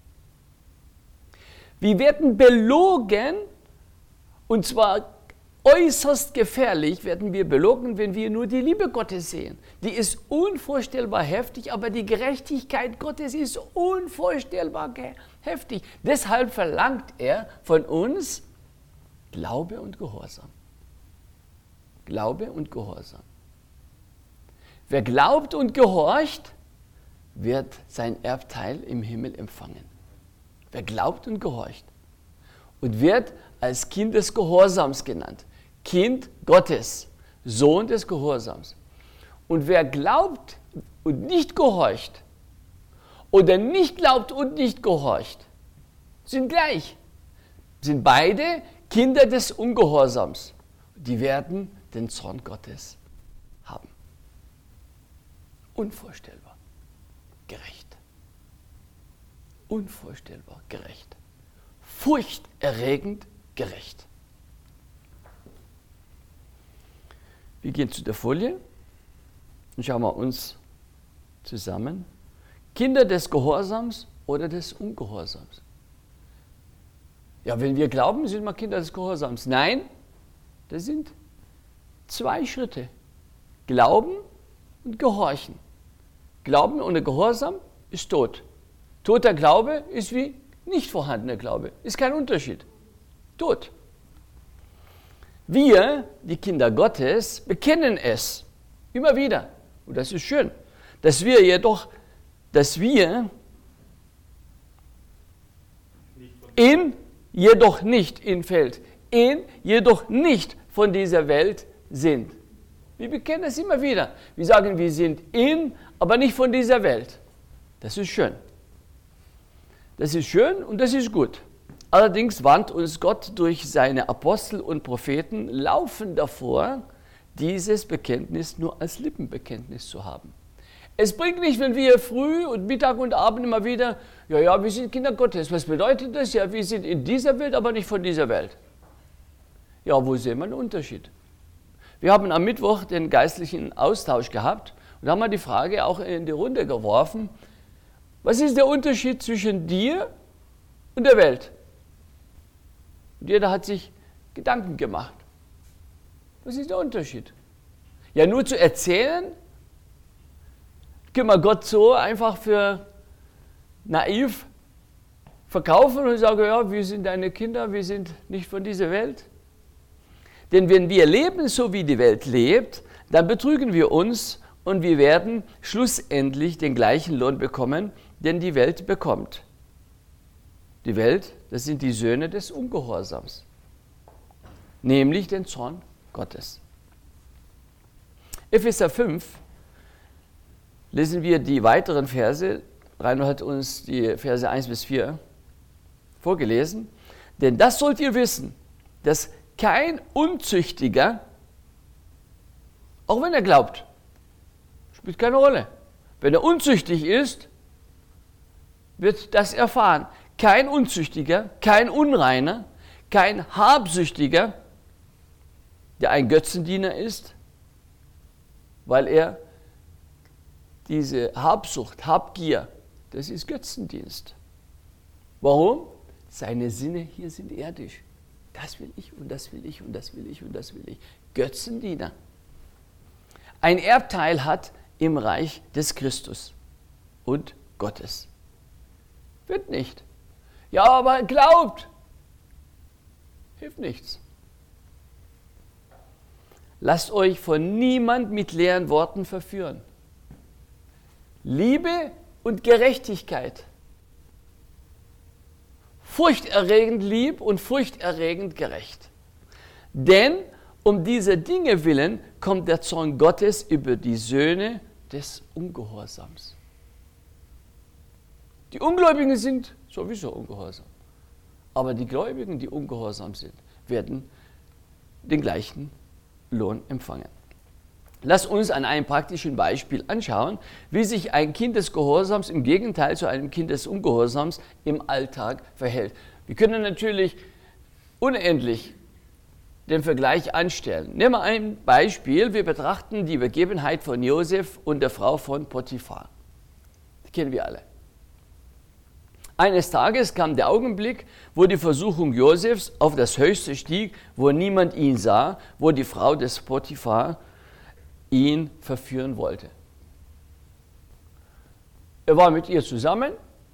Wir werden belogen, und zwar äußerst gefährlich werden wir belogen, wenn wir nur die Liebe Gottes sehen. Die ist unvorstellbar heftig, aber die Gerechtigkeit Gottes ist unvorstellbar heftig. Deshalb verlangt er von uns Glaube und Gehorsam. Glaube und Gehorsam. Wer glaubt und gehorcht, wird sein Erbteil im Himmel empfangen. Wer glaubt und gehorcht und wird als Kind des Gehorsams genannt. Kind Gottes, Sohn des Gehorsams. Und wer glaubt und nicht gehorcht oder nicht glaubt und nicht gehorcht, sind gleich. Sind beide Kinder des Ungehorsams. Die werden den Zorn Gottes haben. Unvorstellbar gerecht. Unvorstellbar gerecht. Furchterregend gerecht. Wir gehen zu der Folie. Und schauen wir uns zusammen. Kinder des Gehorsams oder des Ungehorsams? Ja, wenn wir glauben, sind wir Kinder des Gehorsams. Nein, das sind zwei Schritte. Glauben und Gehorchen. Glauben ohne Gehorsam ist tot. Toter Glaube ist wie nicht vorhandener Glaube. Ist kein Unterschied. Tot. Wir, die Kinder Gottes, bekennen es. Immer wieder. Und das ist schön. Dass wir jedoch, dass wir in, jedoch nicht in Feld, in, jedoch nicht von dieser Welt sind. Wir bekennen es immer wieder. Wir sagen, wir sind in, aber nicht von dieser Welt. Das ist schön. Das ist schön und das ist gut. Allerdings warnt uns Gott durch seine Apostel und Propheten laufend davor, dieses Bekenntnis nur als Lippenbekenntnis zu haben. Es bringt nicht, wenn wir früh und Mittag und Abend immer wieder, ja, ja, wir sind Kinder Gottes. Was bedeutet das? Ja, wir sind in dieser Welt, aber nicht von dieser Welt. Ja, wo sehen wir einen Unterschied? Wir haben am Mittwoch den geistlichen Austausch gehabt und da haben wir die Frage auch in die Runde geworfen, was ist der Unterschied zwischen dir und der Welt? Und jeder hat sich Gedanken gemacht. Was ist der Unterschied? Ja, nur zu erzählen, können wir Gott so einfach für naiv verkaufen und sagen, ja, wir sind deine Kinder, wir sind nicht von dieser Welt. Denn wenn wir leben, so wie die Welt lebt, dann betrügen wir uns und wir werden schlussendlich den gleichen Lohn bekommen, den die Welt bekommt. Die Welt, das sind die Söhne des Ungehorsams, nämlich den Zorn Gottes. Epheser fünf, lesen wir die weiteren Verse. Rainer hat uns die Verse eins bis vier vorgelesen. Denn das sollt ihr wissen, dass kein Unzüchtiger, auch wenn er glaubt, spielt keine Rolle. Wenn er unzüchtig ist, wird das erfahren. Kein Unzüchtiger, kein Unreiner, kein Habsüchtiger, der ein Götzendiener ist, weil er diese Habsucht, Habgier, das ist Götzendienst. Warum? Seine Sinne hier sind irdisch. Das will ich und das will ich und das will ich und das will ich. Götzendiener. Ein Erbteil hat im Reich des Christus und Gottes. Wird nicht. Ja, aber glaubt. Hilft nichts. Lasst euch von niemand mit leeren Worten verführen. Liebe und Gerechtigkeit. Furchterregend lieb und furchterregend gerecht. Denn um dieser Dinge willen kommt der Zorn Gottes über die Söhne des Ungehorsams. Die Ungläubigen sind sowieso ungehorsam. Aber die Gläubigen, die ungehorsam sind, werden den gleichen Lohn empfangen. Lass uns an einem praktischen Beispiel anschauen, wie sich ein Kind des Gehorsams im Gegenteil zu einem Kind des Ungehorsams im Alltag verhält. Wir können natürlich unendlich den Vergleich anstellen. Nehmen wir ein Beispiel. Wir betrachten die Begebenheit von Josef und der Frau von Potiphar. Die kennen wir alle. Eines Tages kam der Augenblick, wo die Versuchung Josefs auf das Höchste stieg, wo niemand ihn sah, wo die Frau des Potiphar ihn verführen wollte. Er war mit ihr zusammen.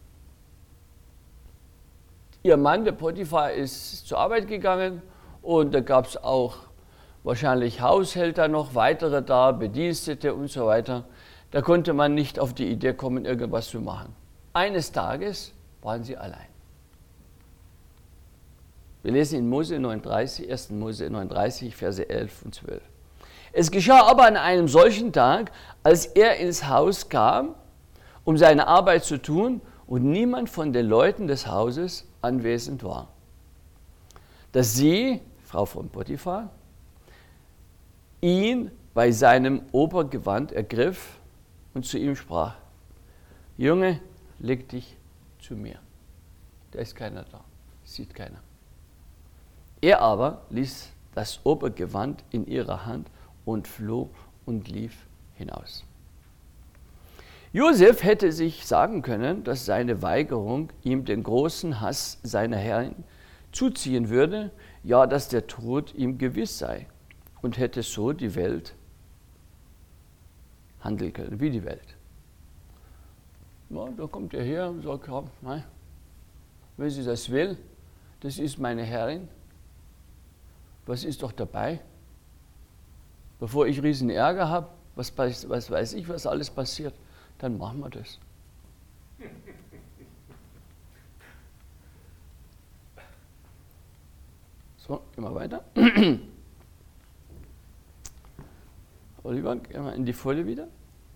Ihr Mann, der Potiphar, ist zur Arbeit gegangen und da gab es auch wahrscheinlich Haushälter noch, weitere da, Bedienstete und so weiter. Da konnte man nicht auf die Idee kommen, irgendwas zu machen. Eines Tages waren sie allein. Wir lesen in Mose neununddreißig, ersten Mose neununddreißig, Verse elf und zwölf. Es geschah aber an einem solchen Tag, als er ins Haus kam, um seine Arbeit zu tun, und niemand von den Leuten des Hauses anwesend war, dass sie, Frau von Potiphar, ihn bei seinem Obergewand ergriff und zu ihm sprach: Junge, leg dich zu mir. Da ist keiner da, sieht keiner. Er aber ließ das Obergewand in ihrer Hand und floh und lief hinaus. Josef hätte sich sagen können, dass seine Weigerung ihm den großen Hass seiner Herrin zuziehen würde, ja, dass der Tod ihm gewiss sei, und hätte so die Welt handeln können, wie die Welt. Ja, da kommt er her und sagt, ja, nein, wenn sie das will, das ist meine Herrin, was ist doch dabei? Bevor ich riesen Ärger habe, was, was weiß ich, was alles passiert, dann machen wir das. So, gehen wir weiter. Oliver, gehen wir in die Folie wieder.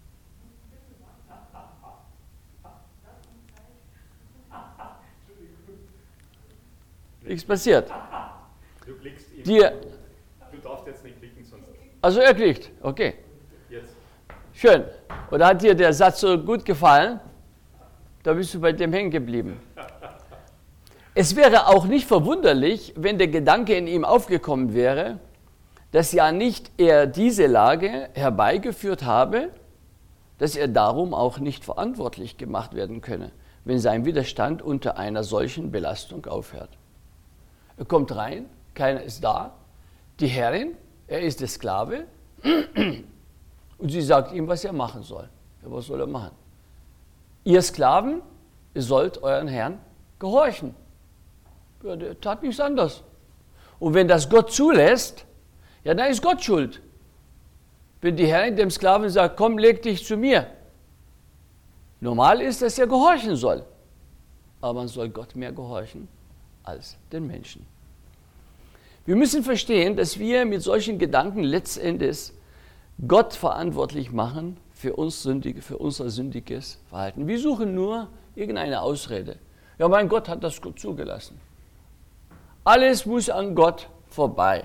Nichts passiert. Du klickst ihm. Dir. Du darfst jetzt nicht klicken, sonst. Also er klickt, okay. Jetzt. Schön. Oder hat dir der Satz so gut gefallen? Da bist du bei dem hängen geblieben. Es wäre auch nicht verwunderlich, wenn der Gedanke in ihm aufgekommen wäre, dass ja nicht er diese Lage herbeigeführt habe, dass er darum auch nicht verantwortlich gemacht werden könne, wenn sein Widerstand unter einer solchen Belastung aufhört. Er kommt rein, keiner ist da, die Herrin, er ist der Sklave und sie sagt ihm, was er machen soll. Ja, was soll er machen? Ihr Sklaven, ihr sollt euren Herrn gehorchen. Ja, der tat nichts anderes. Und wenn das Gott zulässt, ja, dann ist Gott schuld. Wenn die Herrin dem Sklaven sagt, komm, leg dich zu mir. Normal ist, dass er gehorchen soll. Aber man soll Gott mehr gehorchen als den Menschen. Wir müssen verstehen, dass wir mit solchen Gedanken letztendlich Gott verantwortlich machen für, uns sündige, für unser sündiges Verhalten. Wir suchen nur irgendeine Ausrede. Ja, mein Gott hat das zugelassen. Alles muss an Gott vorbei.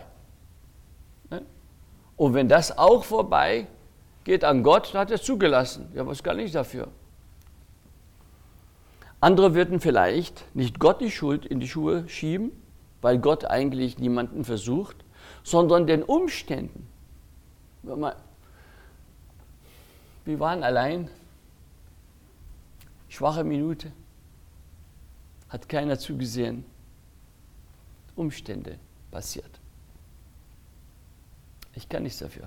Und wenn das auch vorbei geht an Gott, dann hat er es zugelassen. Ja, was kann ich dafür? Andere würden vielleicht nicht Gott die Schuld in die Schuhe schieben, weil Gott eigentlich niemanden versucht, sondern den Umständen. Wir waren allein, schwache Minute, hat keiner zugesehen. Umstände passiert. Ich kann nichts dafür.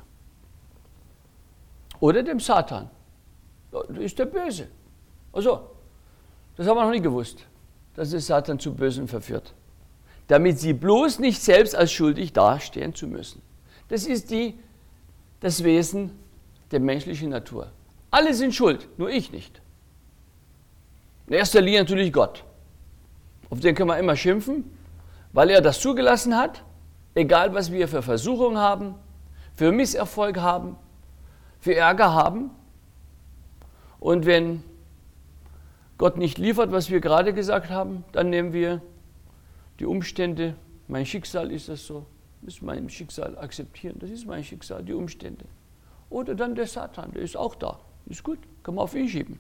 Oder dem Satan. Das ist der Böse. Also, das haben wir noch nie gewusst, dass es Satan zu Bösen verführt. Damit sie bloß nicht selbst als schuldig dastehen zu müssen. Das ist die, das Wesen der menschlichen Natur. Alle sind schuld, nur ich nicht. In erster Linie natürlich Gott. Auf den können wir immer schimpfen, weil er das zugelassen hat, egal was wir für Versuchungen haben, für Misserfolg haben, für Ärger haben. Und wenn Gott nicht liefert, was wir gerade gesagt haben, dann nehmen wir die Umstände, mein Schicksal ist das so, muss mein Schicksal akzeptieren, das ist mein Schicksal, die Umstände. Oder dann der Satan, der ist auch da, ist gut, kann man auf ihn schieben.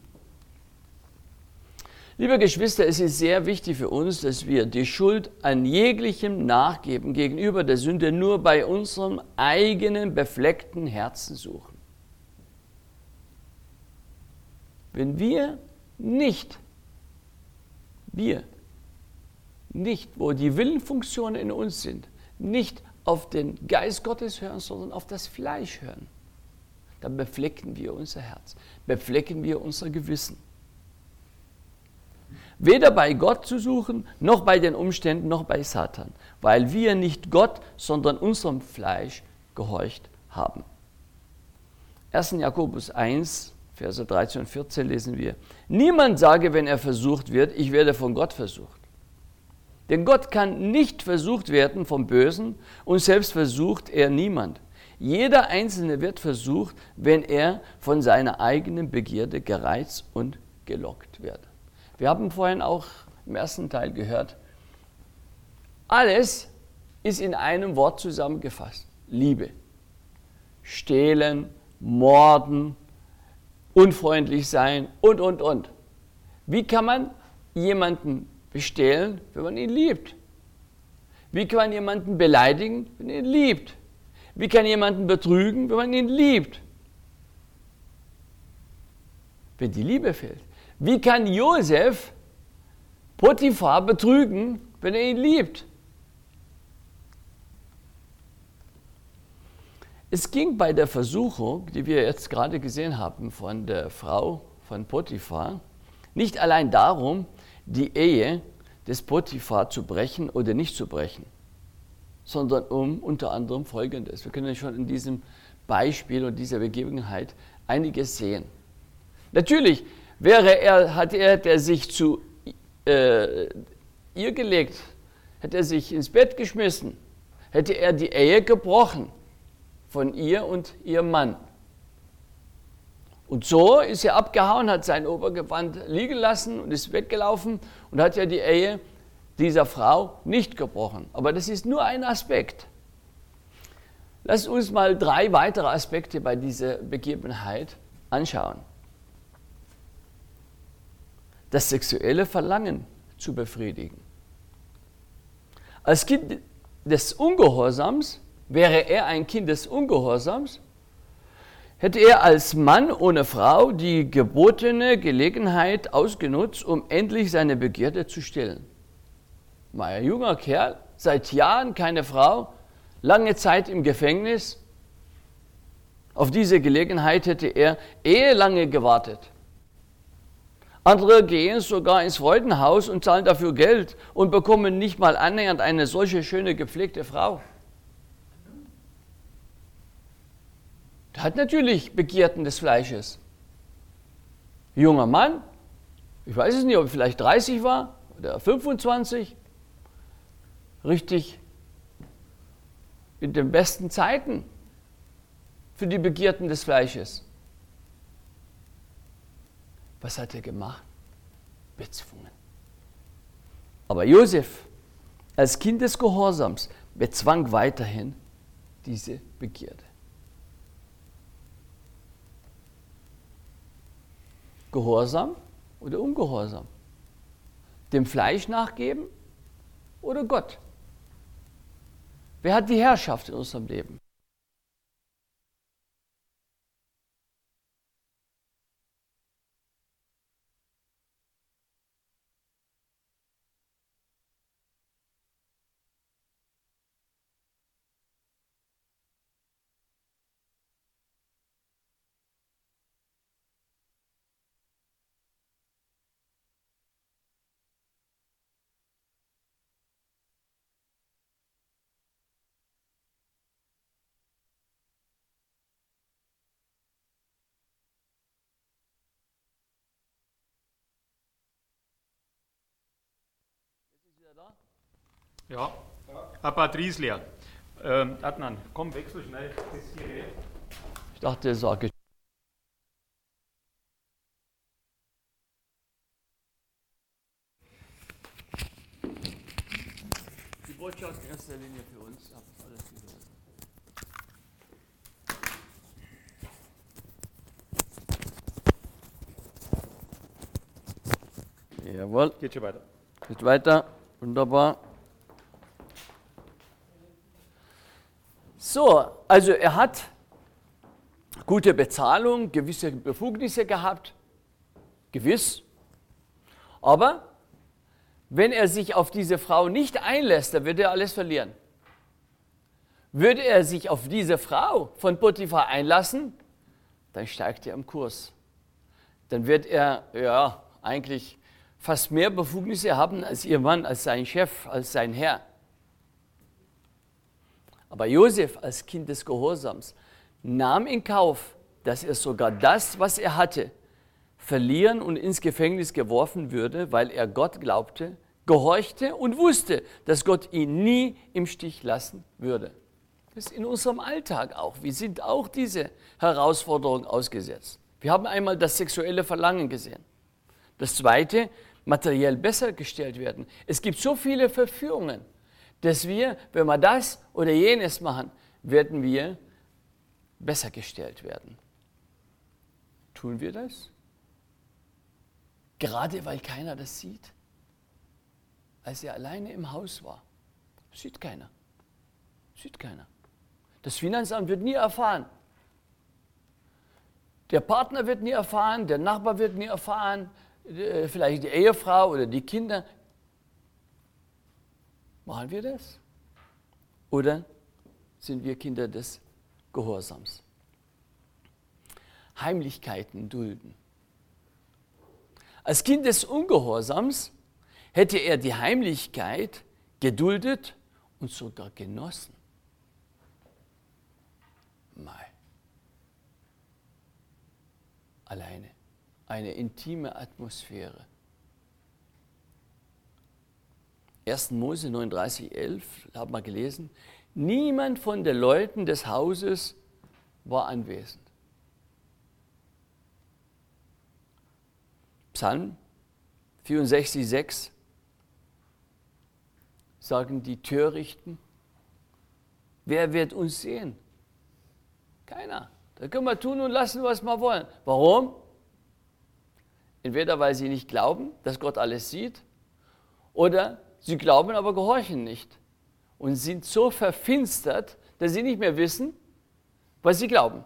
Liebe Geschwister, es ist sehr wichtig für uns, dass wir die Schuld an jeglichem Nachgeben gegenüber der Sünde nur bei unserem eigenen befleckten Herzen suchen. Wenn wir nicht, wir nicht, wo die Willenfunktionen in uns sind, nicht auf den Geist Gottes hören, sondern auf das Fleisch hören, dann beflecken wir unser Herz, beflecken wir unser Gewissen. Weder bei Gott zu suchen, noch bei den Umständen, noch bei Satan, weil wir nicht Gott, sondern unserem Fleisch gehorcht haben. erster Jakobus eins, Verse dreizehn und vierzehn lesen wir: Niemand sage, wenn er versucht wird, ich werde von Gott versucht. Denn Gott kann nicht versucht werden vom Bösen und selbst versucht er niemand. Jeder Einzelne wird versucht, wenn er von seiner eigenen Begierde gereizt und gelockt wird. Wir haben vorhin auch im ersten Teil gehört, alles ist in einem Wort zusammengefasst. Liebe. Stehlen, morden, unfreundlich sein und, und, und. Wie kann man jemanden bestehlen, wenn man ihn liebt? Wie kann man jemanden beleidigen, wenn man ihn liebt? Wie kann jemanden betrügen, wenn man ihn liebt? wenn die Liebe fehlt? Wie kann Josef Potiphar betrügen, wenn er ihn liebt? Es ging bei der Versuchung, die wir jetzt gerade gesehen haben von der Frau von Potiphar, nicht allein darum, die Ehe des Potiphar zu brechen oder nicht zu brechen, sondern um unter anderem Folgendes. Wir können schon in diesem Beispiel und dieser Begebenheit einiges sehen. Natürlich wäre er, hat er, der sich zu äh, ihr gelegt, hätte er sich ins Bett geschmissen, hätte er die Ehe gebrochen von ihr und ihrem Mann. Und so ist er abgehauen, hat sein Obergewand liegen lassen und ist weggelaufen und hat ja die Ehe dieser Frau nicht gebrochen. Aber das ist nur ein Aspekt. Lass uns mal drei weitere Aspekte bei dieser Begebenheit anschauen. Das sexuelle Verlangen zu befriedigen. Als Kind des Ungehorsams wäre er ein Kind des Ungehorsams, hätte er als Mann ohne Frau die gebotene Gelegenheit ausgenutzt, um endlich seine Begierde zu stillen. War ein junger Kerl, seit Jahren keine Frau, lange Zeit im Gefängnis. Auf diese Gelegenheit hätte er ehelange gewartet. Andere gehen sogar ins Freudenhaus und zahlen dafür Geld und bekommen nicht mal annähernd eine solche schöne gepflegte Frau. Der hat natürlich Begierden des Fleisches. Junger Mann, ich weiß es nicht, ob er vielleicht dreißig war oder fünfundzwanzig, richtig in den besten Zeiten für die Begierden des Fleisches. Was hat er gemacht? Bezwungen. Aber Josef, als Kind des Gehorsams, bezwang weiterhin diese Begierde. Gehorsam oder Ungehorsam? Dem Fleisch nachgeben oder Gott? Wer hat die Herrschaft in unserem Leben? Ja, ein Batterie ist leer. Ähm, Adnan, komm, wechsel schnell das Gerät. Ich dachte, das war die Botschaft in erster Linie für uns. Hab alles gehört. Jawohl. Geht schon weiter. Geht weiter. Wunderbar. So, also er hat gute Bezahlung, gewisse Befugnisse gehabt, gewiss. Aber wenn er sich auf diese Frau nicht einlässt, dann wird er alles verlieren. Würde er sich auf diese Frau von Potiphar einlassen, dann steigt er im Kurs. Dann wird er ja eigentlich fast mehr Befugnisse haben als ihr Mann, als sein Chef, als sein Herr. Aber Josef als Kind des Gehorsams nahm in Kauf, dass er sogar das, was er hatte, verlieren und ins Gefängnis geworfen würde, weil er Gott glaubte, gehorchte und wusste, dass Gott ihn nie im Stich lassen würde. Das ist in unserem Alltag auch. Wir sind auch diese Herausforderung ausgesetzt. Wir haben einmal das sexuelle Verlangen gesehen. Das zweite, materiell besser gestellt werden. Es gibt so viele Verführungen, dass wir, wenn wir das oder jenes machen, werden wir besser gestellt werden. Tun wir das? Gerade weil keiner das sieht. Als er alleine im Haus war, sieht keiner. Sieht keiner. Das Finanzamt wird nie erfahren. Der Partner wird nie erfahren, der Nachbar wird nie erfahren, vielleicht die Ehefrau oder die Kinder. Machen wir das? Oder sind wir Kinder des Gehorsams? Heimlichkeiten dulden. Als Kind des Ungehorsams hätte er die Heimlichkeit geduldet und sogar genossen. Mei. Alleine. Eine intime Atmosphäre. erster Mose neununddreißig, elf, haben wir gelesen, niemand von den Leuten des Hauses war anwesend. Psalm vierundsechzig, sechs sagen die Törichten, wer wird uns sehen? Keiner. Da können wir tun und lassen, was wir wollen. Warum? Entweder weil sie nicht glauben, dass Gott alles sieht, oder sie glauben, aber gehorchen nicht und sind so verfinstert, dass sie nicht mehr wissen, was sie glauben.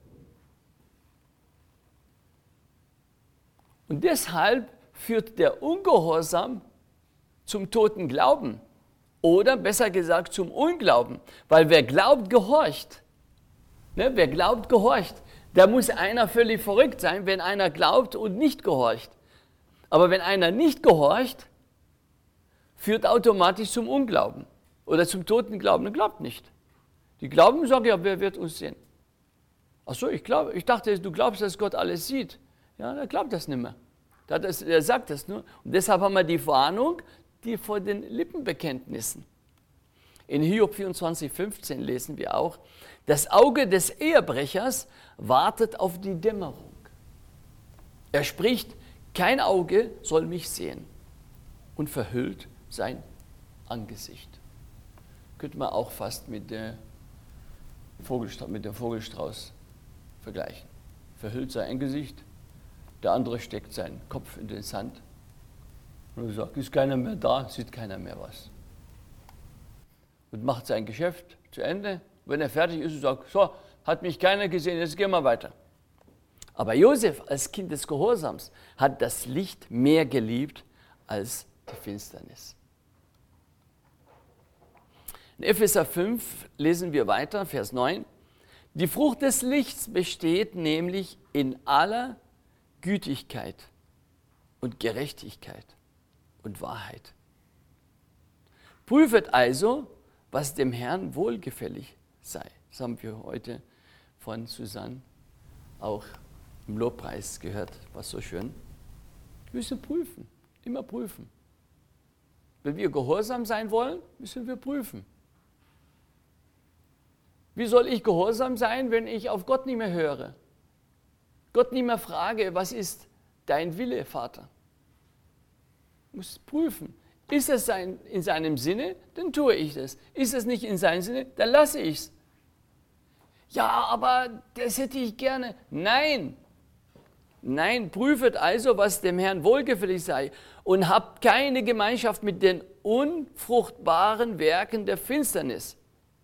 Und deshalb führt der Ungehorsam zum toten Glauben oder besser gesagt zum Unglauben, weil wer glaubt, gehorcht. Ne, wer glaubt, gehorcht. Da muss einer völlig verrückt sein, wenn einer glaubt und nicht gehorcht. Aber wenn einer nicht gehorcht, führt automatisch zum Unglauben oder zum toten Glauben. Er glaubt nicht. Die Glauben sagen, ja, wer wird uns sehen? Ach so, ich glaube, ich dachte, du glaubst, dass Gott alles sieht. Ja, er glaubt das nicht mehr. Er sagt das nur. Und deshalb haben wir die Warnung, die vor den Lippenbekenntnissen. In Hiob vierundzwanzig, fünfzehn lesen wir auch, das Auge des Ehebrechers wartet auf die Dämmerung. Er spricht, kein Auge soll mich sehen und verhüllt sein Angesicht. Könnte man auch fast mit, der Vogelstrauß, mit dem Vogelstrauß vergleichen. Verhüllt sein Angesicht, der andere steckt seinen Kopf in den Sand und sagt, ist keiner mehr da, sieht keiner mehr was. Und macht sein Geschäft zu Ende. Wenn er fertig ist und sagt, so, hat mich keiner gesehen, jetzt gehen wir weiter. Aber Josef als Kind des Gehorsams hat das Licht mehr geliebt als die Finsternis. In Epheser fünf lesen wir weiter, Vers neun. Die Frucht des Lichts besteht nämlich in aller Gütigkeit und Gerechtigkeit und Wahrheit. Prüfet also, was dem Herrn wohlgefällig sei. Das haben wir heute von Susanne auch im Lobpreis gehört, war so schön. Wir müssen prüfen, immer prüfen. Wenn wir gehorsam sein wollen, müssen wir prüfen. Wie soll ich gehorsam sein, wenn ich auf Gott nicht mehr höre? Gott nicht mehr frage, was ist dein Wille, Vater? Ich muss prüfen. Ist es in seinem Sinne, dann tue ich das. Ist es nicht in seinem Sinne, dann lasse ich es. Ja, aber das hätte ich gerne. Nein, nein, prüfet also, was dem Herrn wohlgefällig sei und habt keine Gemeinschaft mit den unfruchtbaren Werken der Finsternis.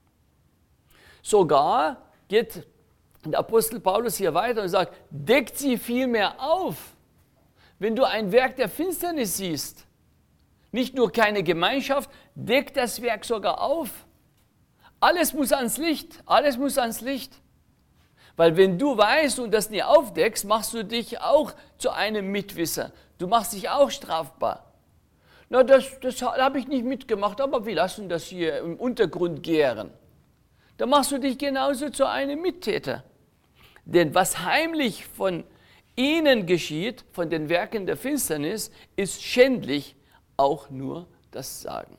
Sogar geht der Apostel Paulus hier weiter und sagt, deckt sie vielmehr auf, wenn du ein Werk der Finsternis siehst. Nicht nur keine Gemeinschaft, deckt das Werk sogar auf. Alles muss ans Licht, alles muss ans Licht. Weil wenn du weißt und das nie aufdeckst, machst du dich auch zu einem Mitwisser. Du machst dich auch strafbar. Na, das, das habe ich nicht mitgemacht, aber wir lassen das hier im Untergrund gären. Da machst du dich genauso zu einem Mittäter. Denn was heimlich von ihnen geschieht, von den Werken der Finsternis, ist schändlich, auch nur das Sagen.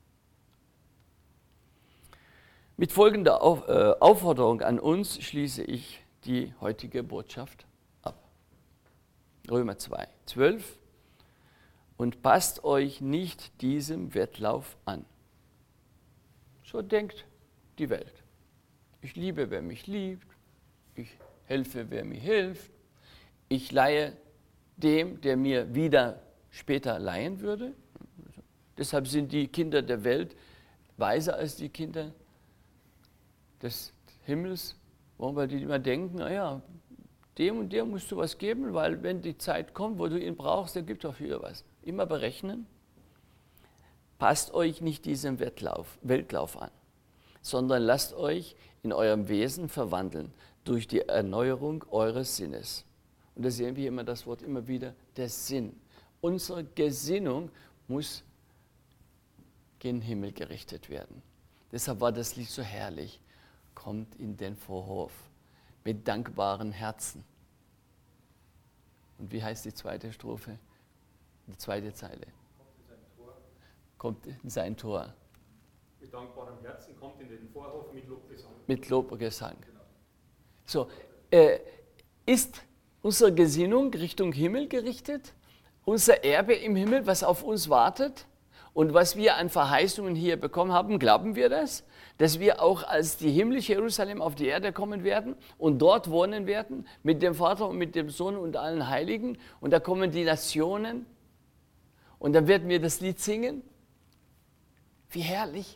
Mit folgender Auf, äh, Aufforderung an uns schließe ich die heutige Botschaft ab. Römer zwei, zwölf. Und passt euch nicht diesem Wettlauf an. So denkt die Welt. Ich liebe, wer mich liebt. Ich helfe, wer mir hilft. Ich leihe dem, der mir wieder später leihen würde. Deshalb sind die Kinder der Welt weiser als die Kinder des Himmels. Warum? Weil die immer denken, naja, dem und dem musst du was geben, weil wenn die Zeit kommt, wo du ihn brauchst, dann gibt er für was. Immer berechnen. Passt euch nicht diesem Wettlauf, Weltlauf an, sondern lasst euch in eurem Wesen verwandeln durch die Erneuerung eures Sinnes. Und da sehen wir immer das Wort immer wieder, der Sinn. Unsere Gesinnung muss gen Himmel gerichtet werden. Deshalb war das Lied so herrlich. Kommt in den Vorhof mit dankbaren Herzen. Und wie heißt die zweite Strophe? Die zweite Zeile. Kommt in sein Tor. Mit dankbarem Herzen kommt in den Vorhof mit Lobgesang. Mit Lobgesang. So, äh, ist unsere Gesinnung Richtung Himmel gerichtet? Unser Erbe im Himmel, was auf uns wartet? Und was wir an Verheißungen hier bekommen haben, glauben wir das? Dass wir auch als die himmlische Jerusalem auf die Erde kommen werden und dort wohnen werden, mit dem Vater und mit dem Sohn und allen Heiligen. Und da kommen die Nationen und dann werden wir das Lied singen. Wie herrlich.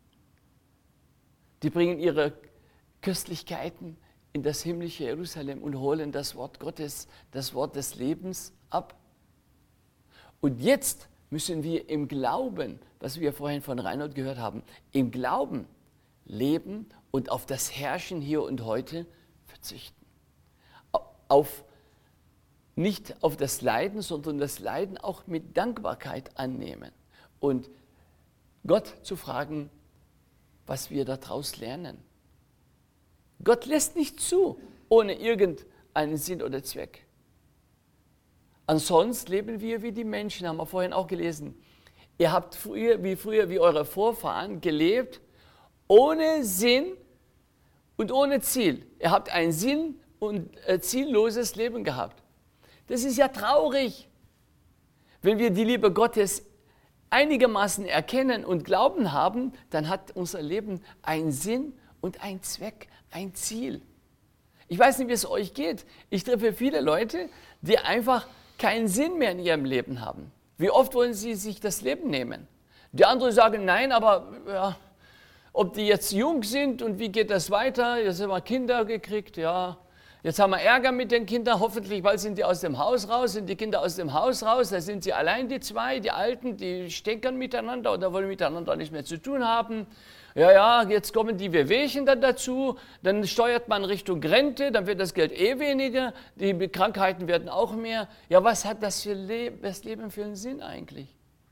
Die bringen ihre Köstlichkeiten in das himmlische Jerusalem und holen das Wort Gottes, das Wort des Lebens ab. Und jetzt müssen wir im Glauben, was wir vorhin von Reinhold gehört haben, im Glauben leben und auf das Herrschen hier und heute verzichten. Auf, nicht auf das Leiden, sondern das Leiden auch mit Dankbarkeit annehmen. Und Gott zu fragen, was wir daraus lernen. Gott lässt nicht zu, ohne irgendeinen Sinn oder Zweck. Ansonsten leben wir wie die Menschen, haben wir vorhin auch gelesen. Ihr habt früher, wie früher, wie eure Vorfahren gelebt, ohne Sinn und ohne Ziel. Ihr habt ein sinn- und äh, zielloses Leben gehabt. Das ist ja traurig, wenn wir die Liebe Gottes einigermaßen erkennen und Glauben haben, dann hat unser Leben einen Sinn und einen Zweck, ein Ziel. Ich weiß nicht, wie es euch geht. Ich treffe viele Leute, die einfach keinen Sinn mehr in ihrem Leben haben. Wie oft wollen sie sich das Leben nehmen? Die anderen sagen, nein, aber ja, ob die jetzt jung sind und wie geht das weiter? Jetzt haben wir Kinder gekriegt, ja. Jetzt haben wir Ärger mit den Kindern, hoffentlich bald sind die aus dem Haus raus, sind die Kinder aus dem Haus raus, da sind sie allein, die zwei, die Alten, die stänkern miteinander oder wollen miteinander nichts mehr zu tun haben. Ja, ja, jetzt kommen die Wehwehchen dann dazu, dann steuert man Richtung Rente, dann wird das Geld eh weniger, die Krankheiten werden auch mehr. Ja, was hat das, für Le- das Leben für einen Sinn eigentlich?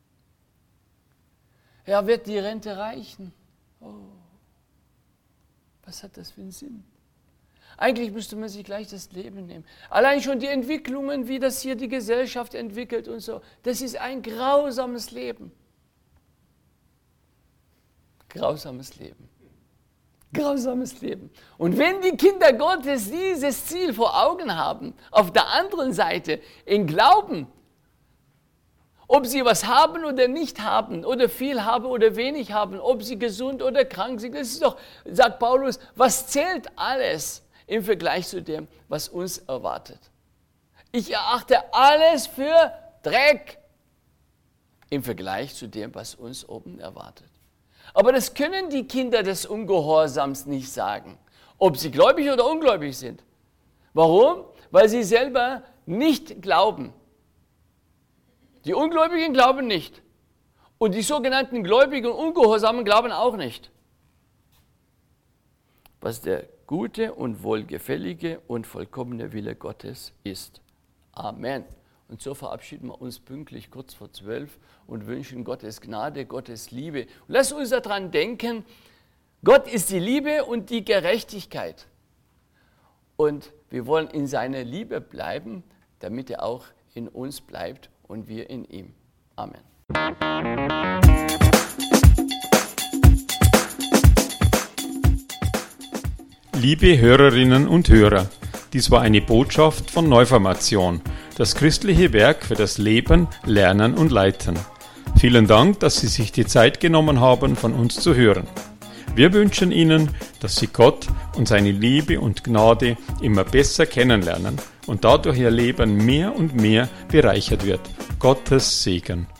Ja, wird die Rente reichen? Oh, was hat das für einen Sinn? Eigentlich müsste man sich gleich das Leben nehmen. Allein schon die Entwicklungen, wie das hier die Gesellschaft entwickelt und so, das ist ein grausames Leben. Grausames Leben. Grausames Leben. Und wenn die Kinder Gottes dieses Ziel vor Augen haben, auf der anderen Seite in Glauben, ob sie was haben oder nicht haben, oder viel haben oder wenig haben, ob sie gesund oder krank sind, das ist doch, sagt Paulus, was zählt alles im Vergleich zu dem, was uns erwartet. Ich erachte alles für Dreck im Vergleich zu dem, was uns oben erwartet. Aber das können die Kinder des Ungehorsams nicht sagen, ob sie gläubig oder ungläubig sind. Warum? Weil sie selber nicht glauben. Die Ungläubigen glauben nicht. Und die sogenannten Gläubigen und Ungehorsamen glauben auch nicht. Was der gute und wohlgefällige und vollkommene Wille Gottes ist. Amen. Und so verabschieden wir uns pünktlich kurz vor zwölf und wünschen Gottes Gnade, Gottes Liebe. Und lasst uns daran denken, Gott ist die Liebe und die Gerechtigkeit. Und wir wollen in seiner Liebe bleiben, damit er auch in uns bleibt und wir in ihm. Amen. Liebe Hörerinnen und Hörer, dies war eine Botschaft von Neuformation, das christliche Werk für das Leben, Lernen und Leiten. Vielen Dank, dass Sie sich die Zeit genommen haben, von uns zu hören. Wir wünschen Ihnen, dass Sie Gott und seine Liebe und Gnade immer besser kennenlernen und dadurch Ihr Leben mehr und mehr bereichert wird. Gottes Segen.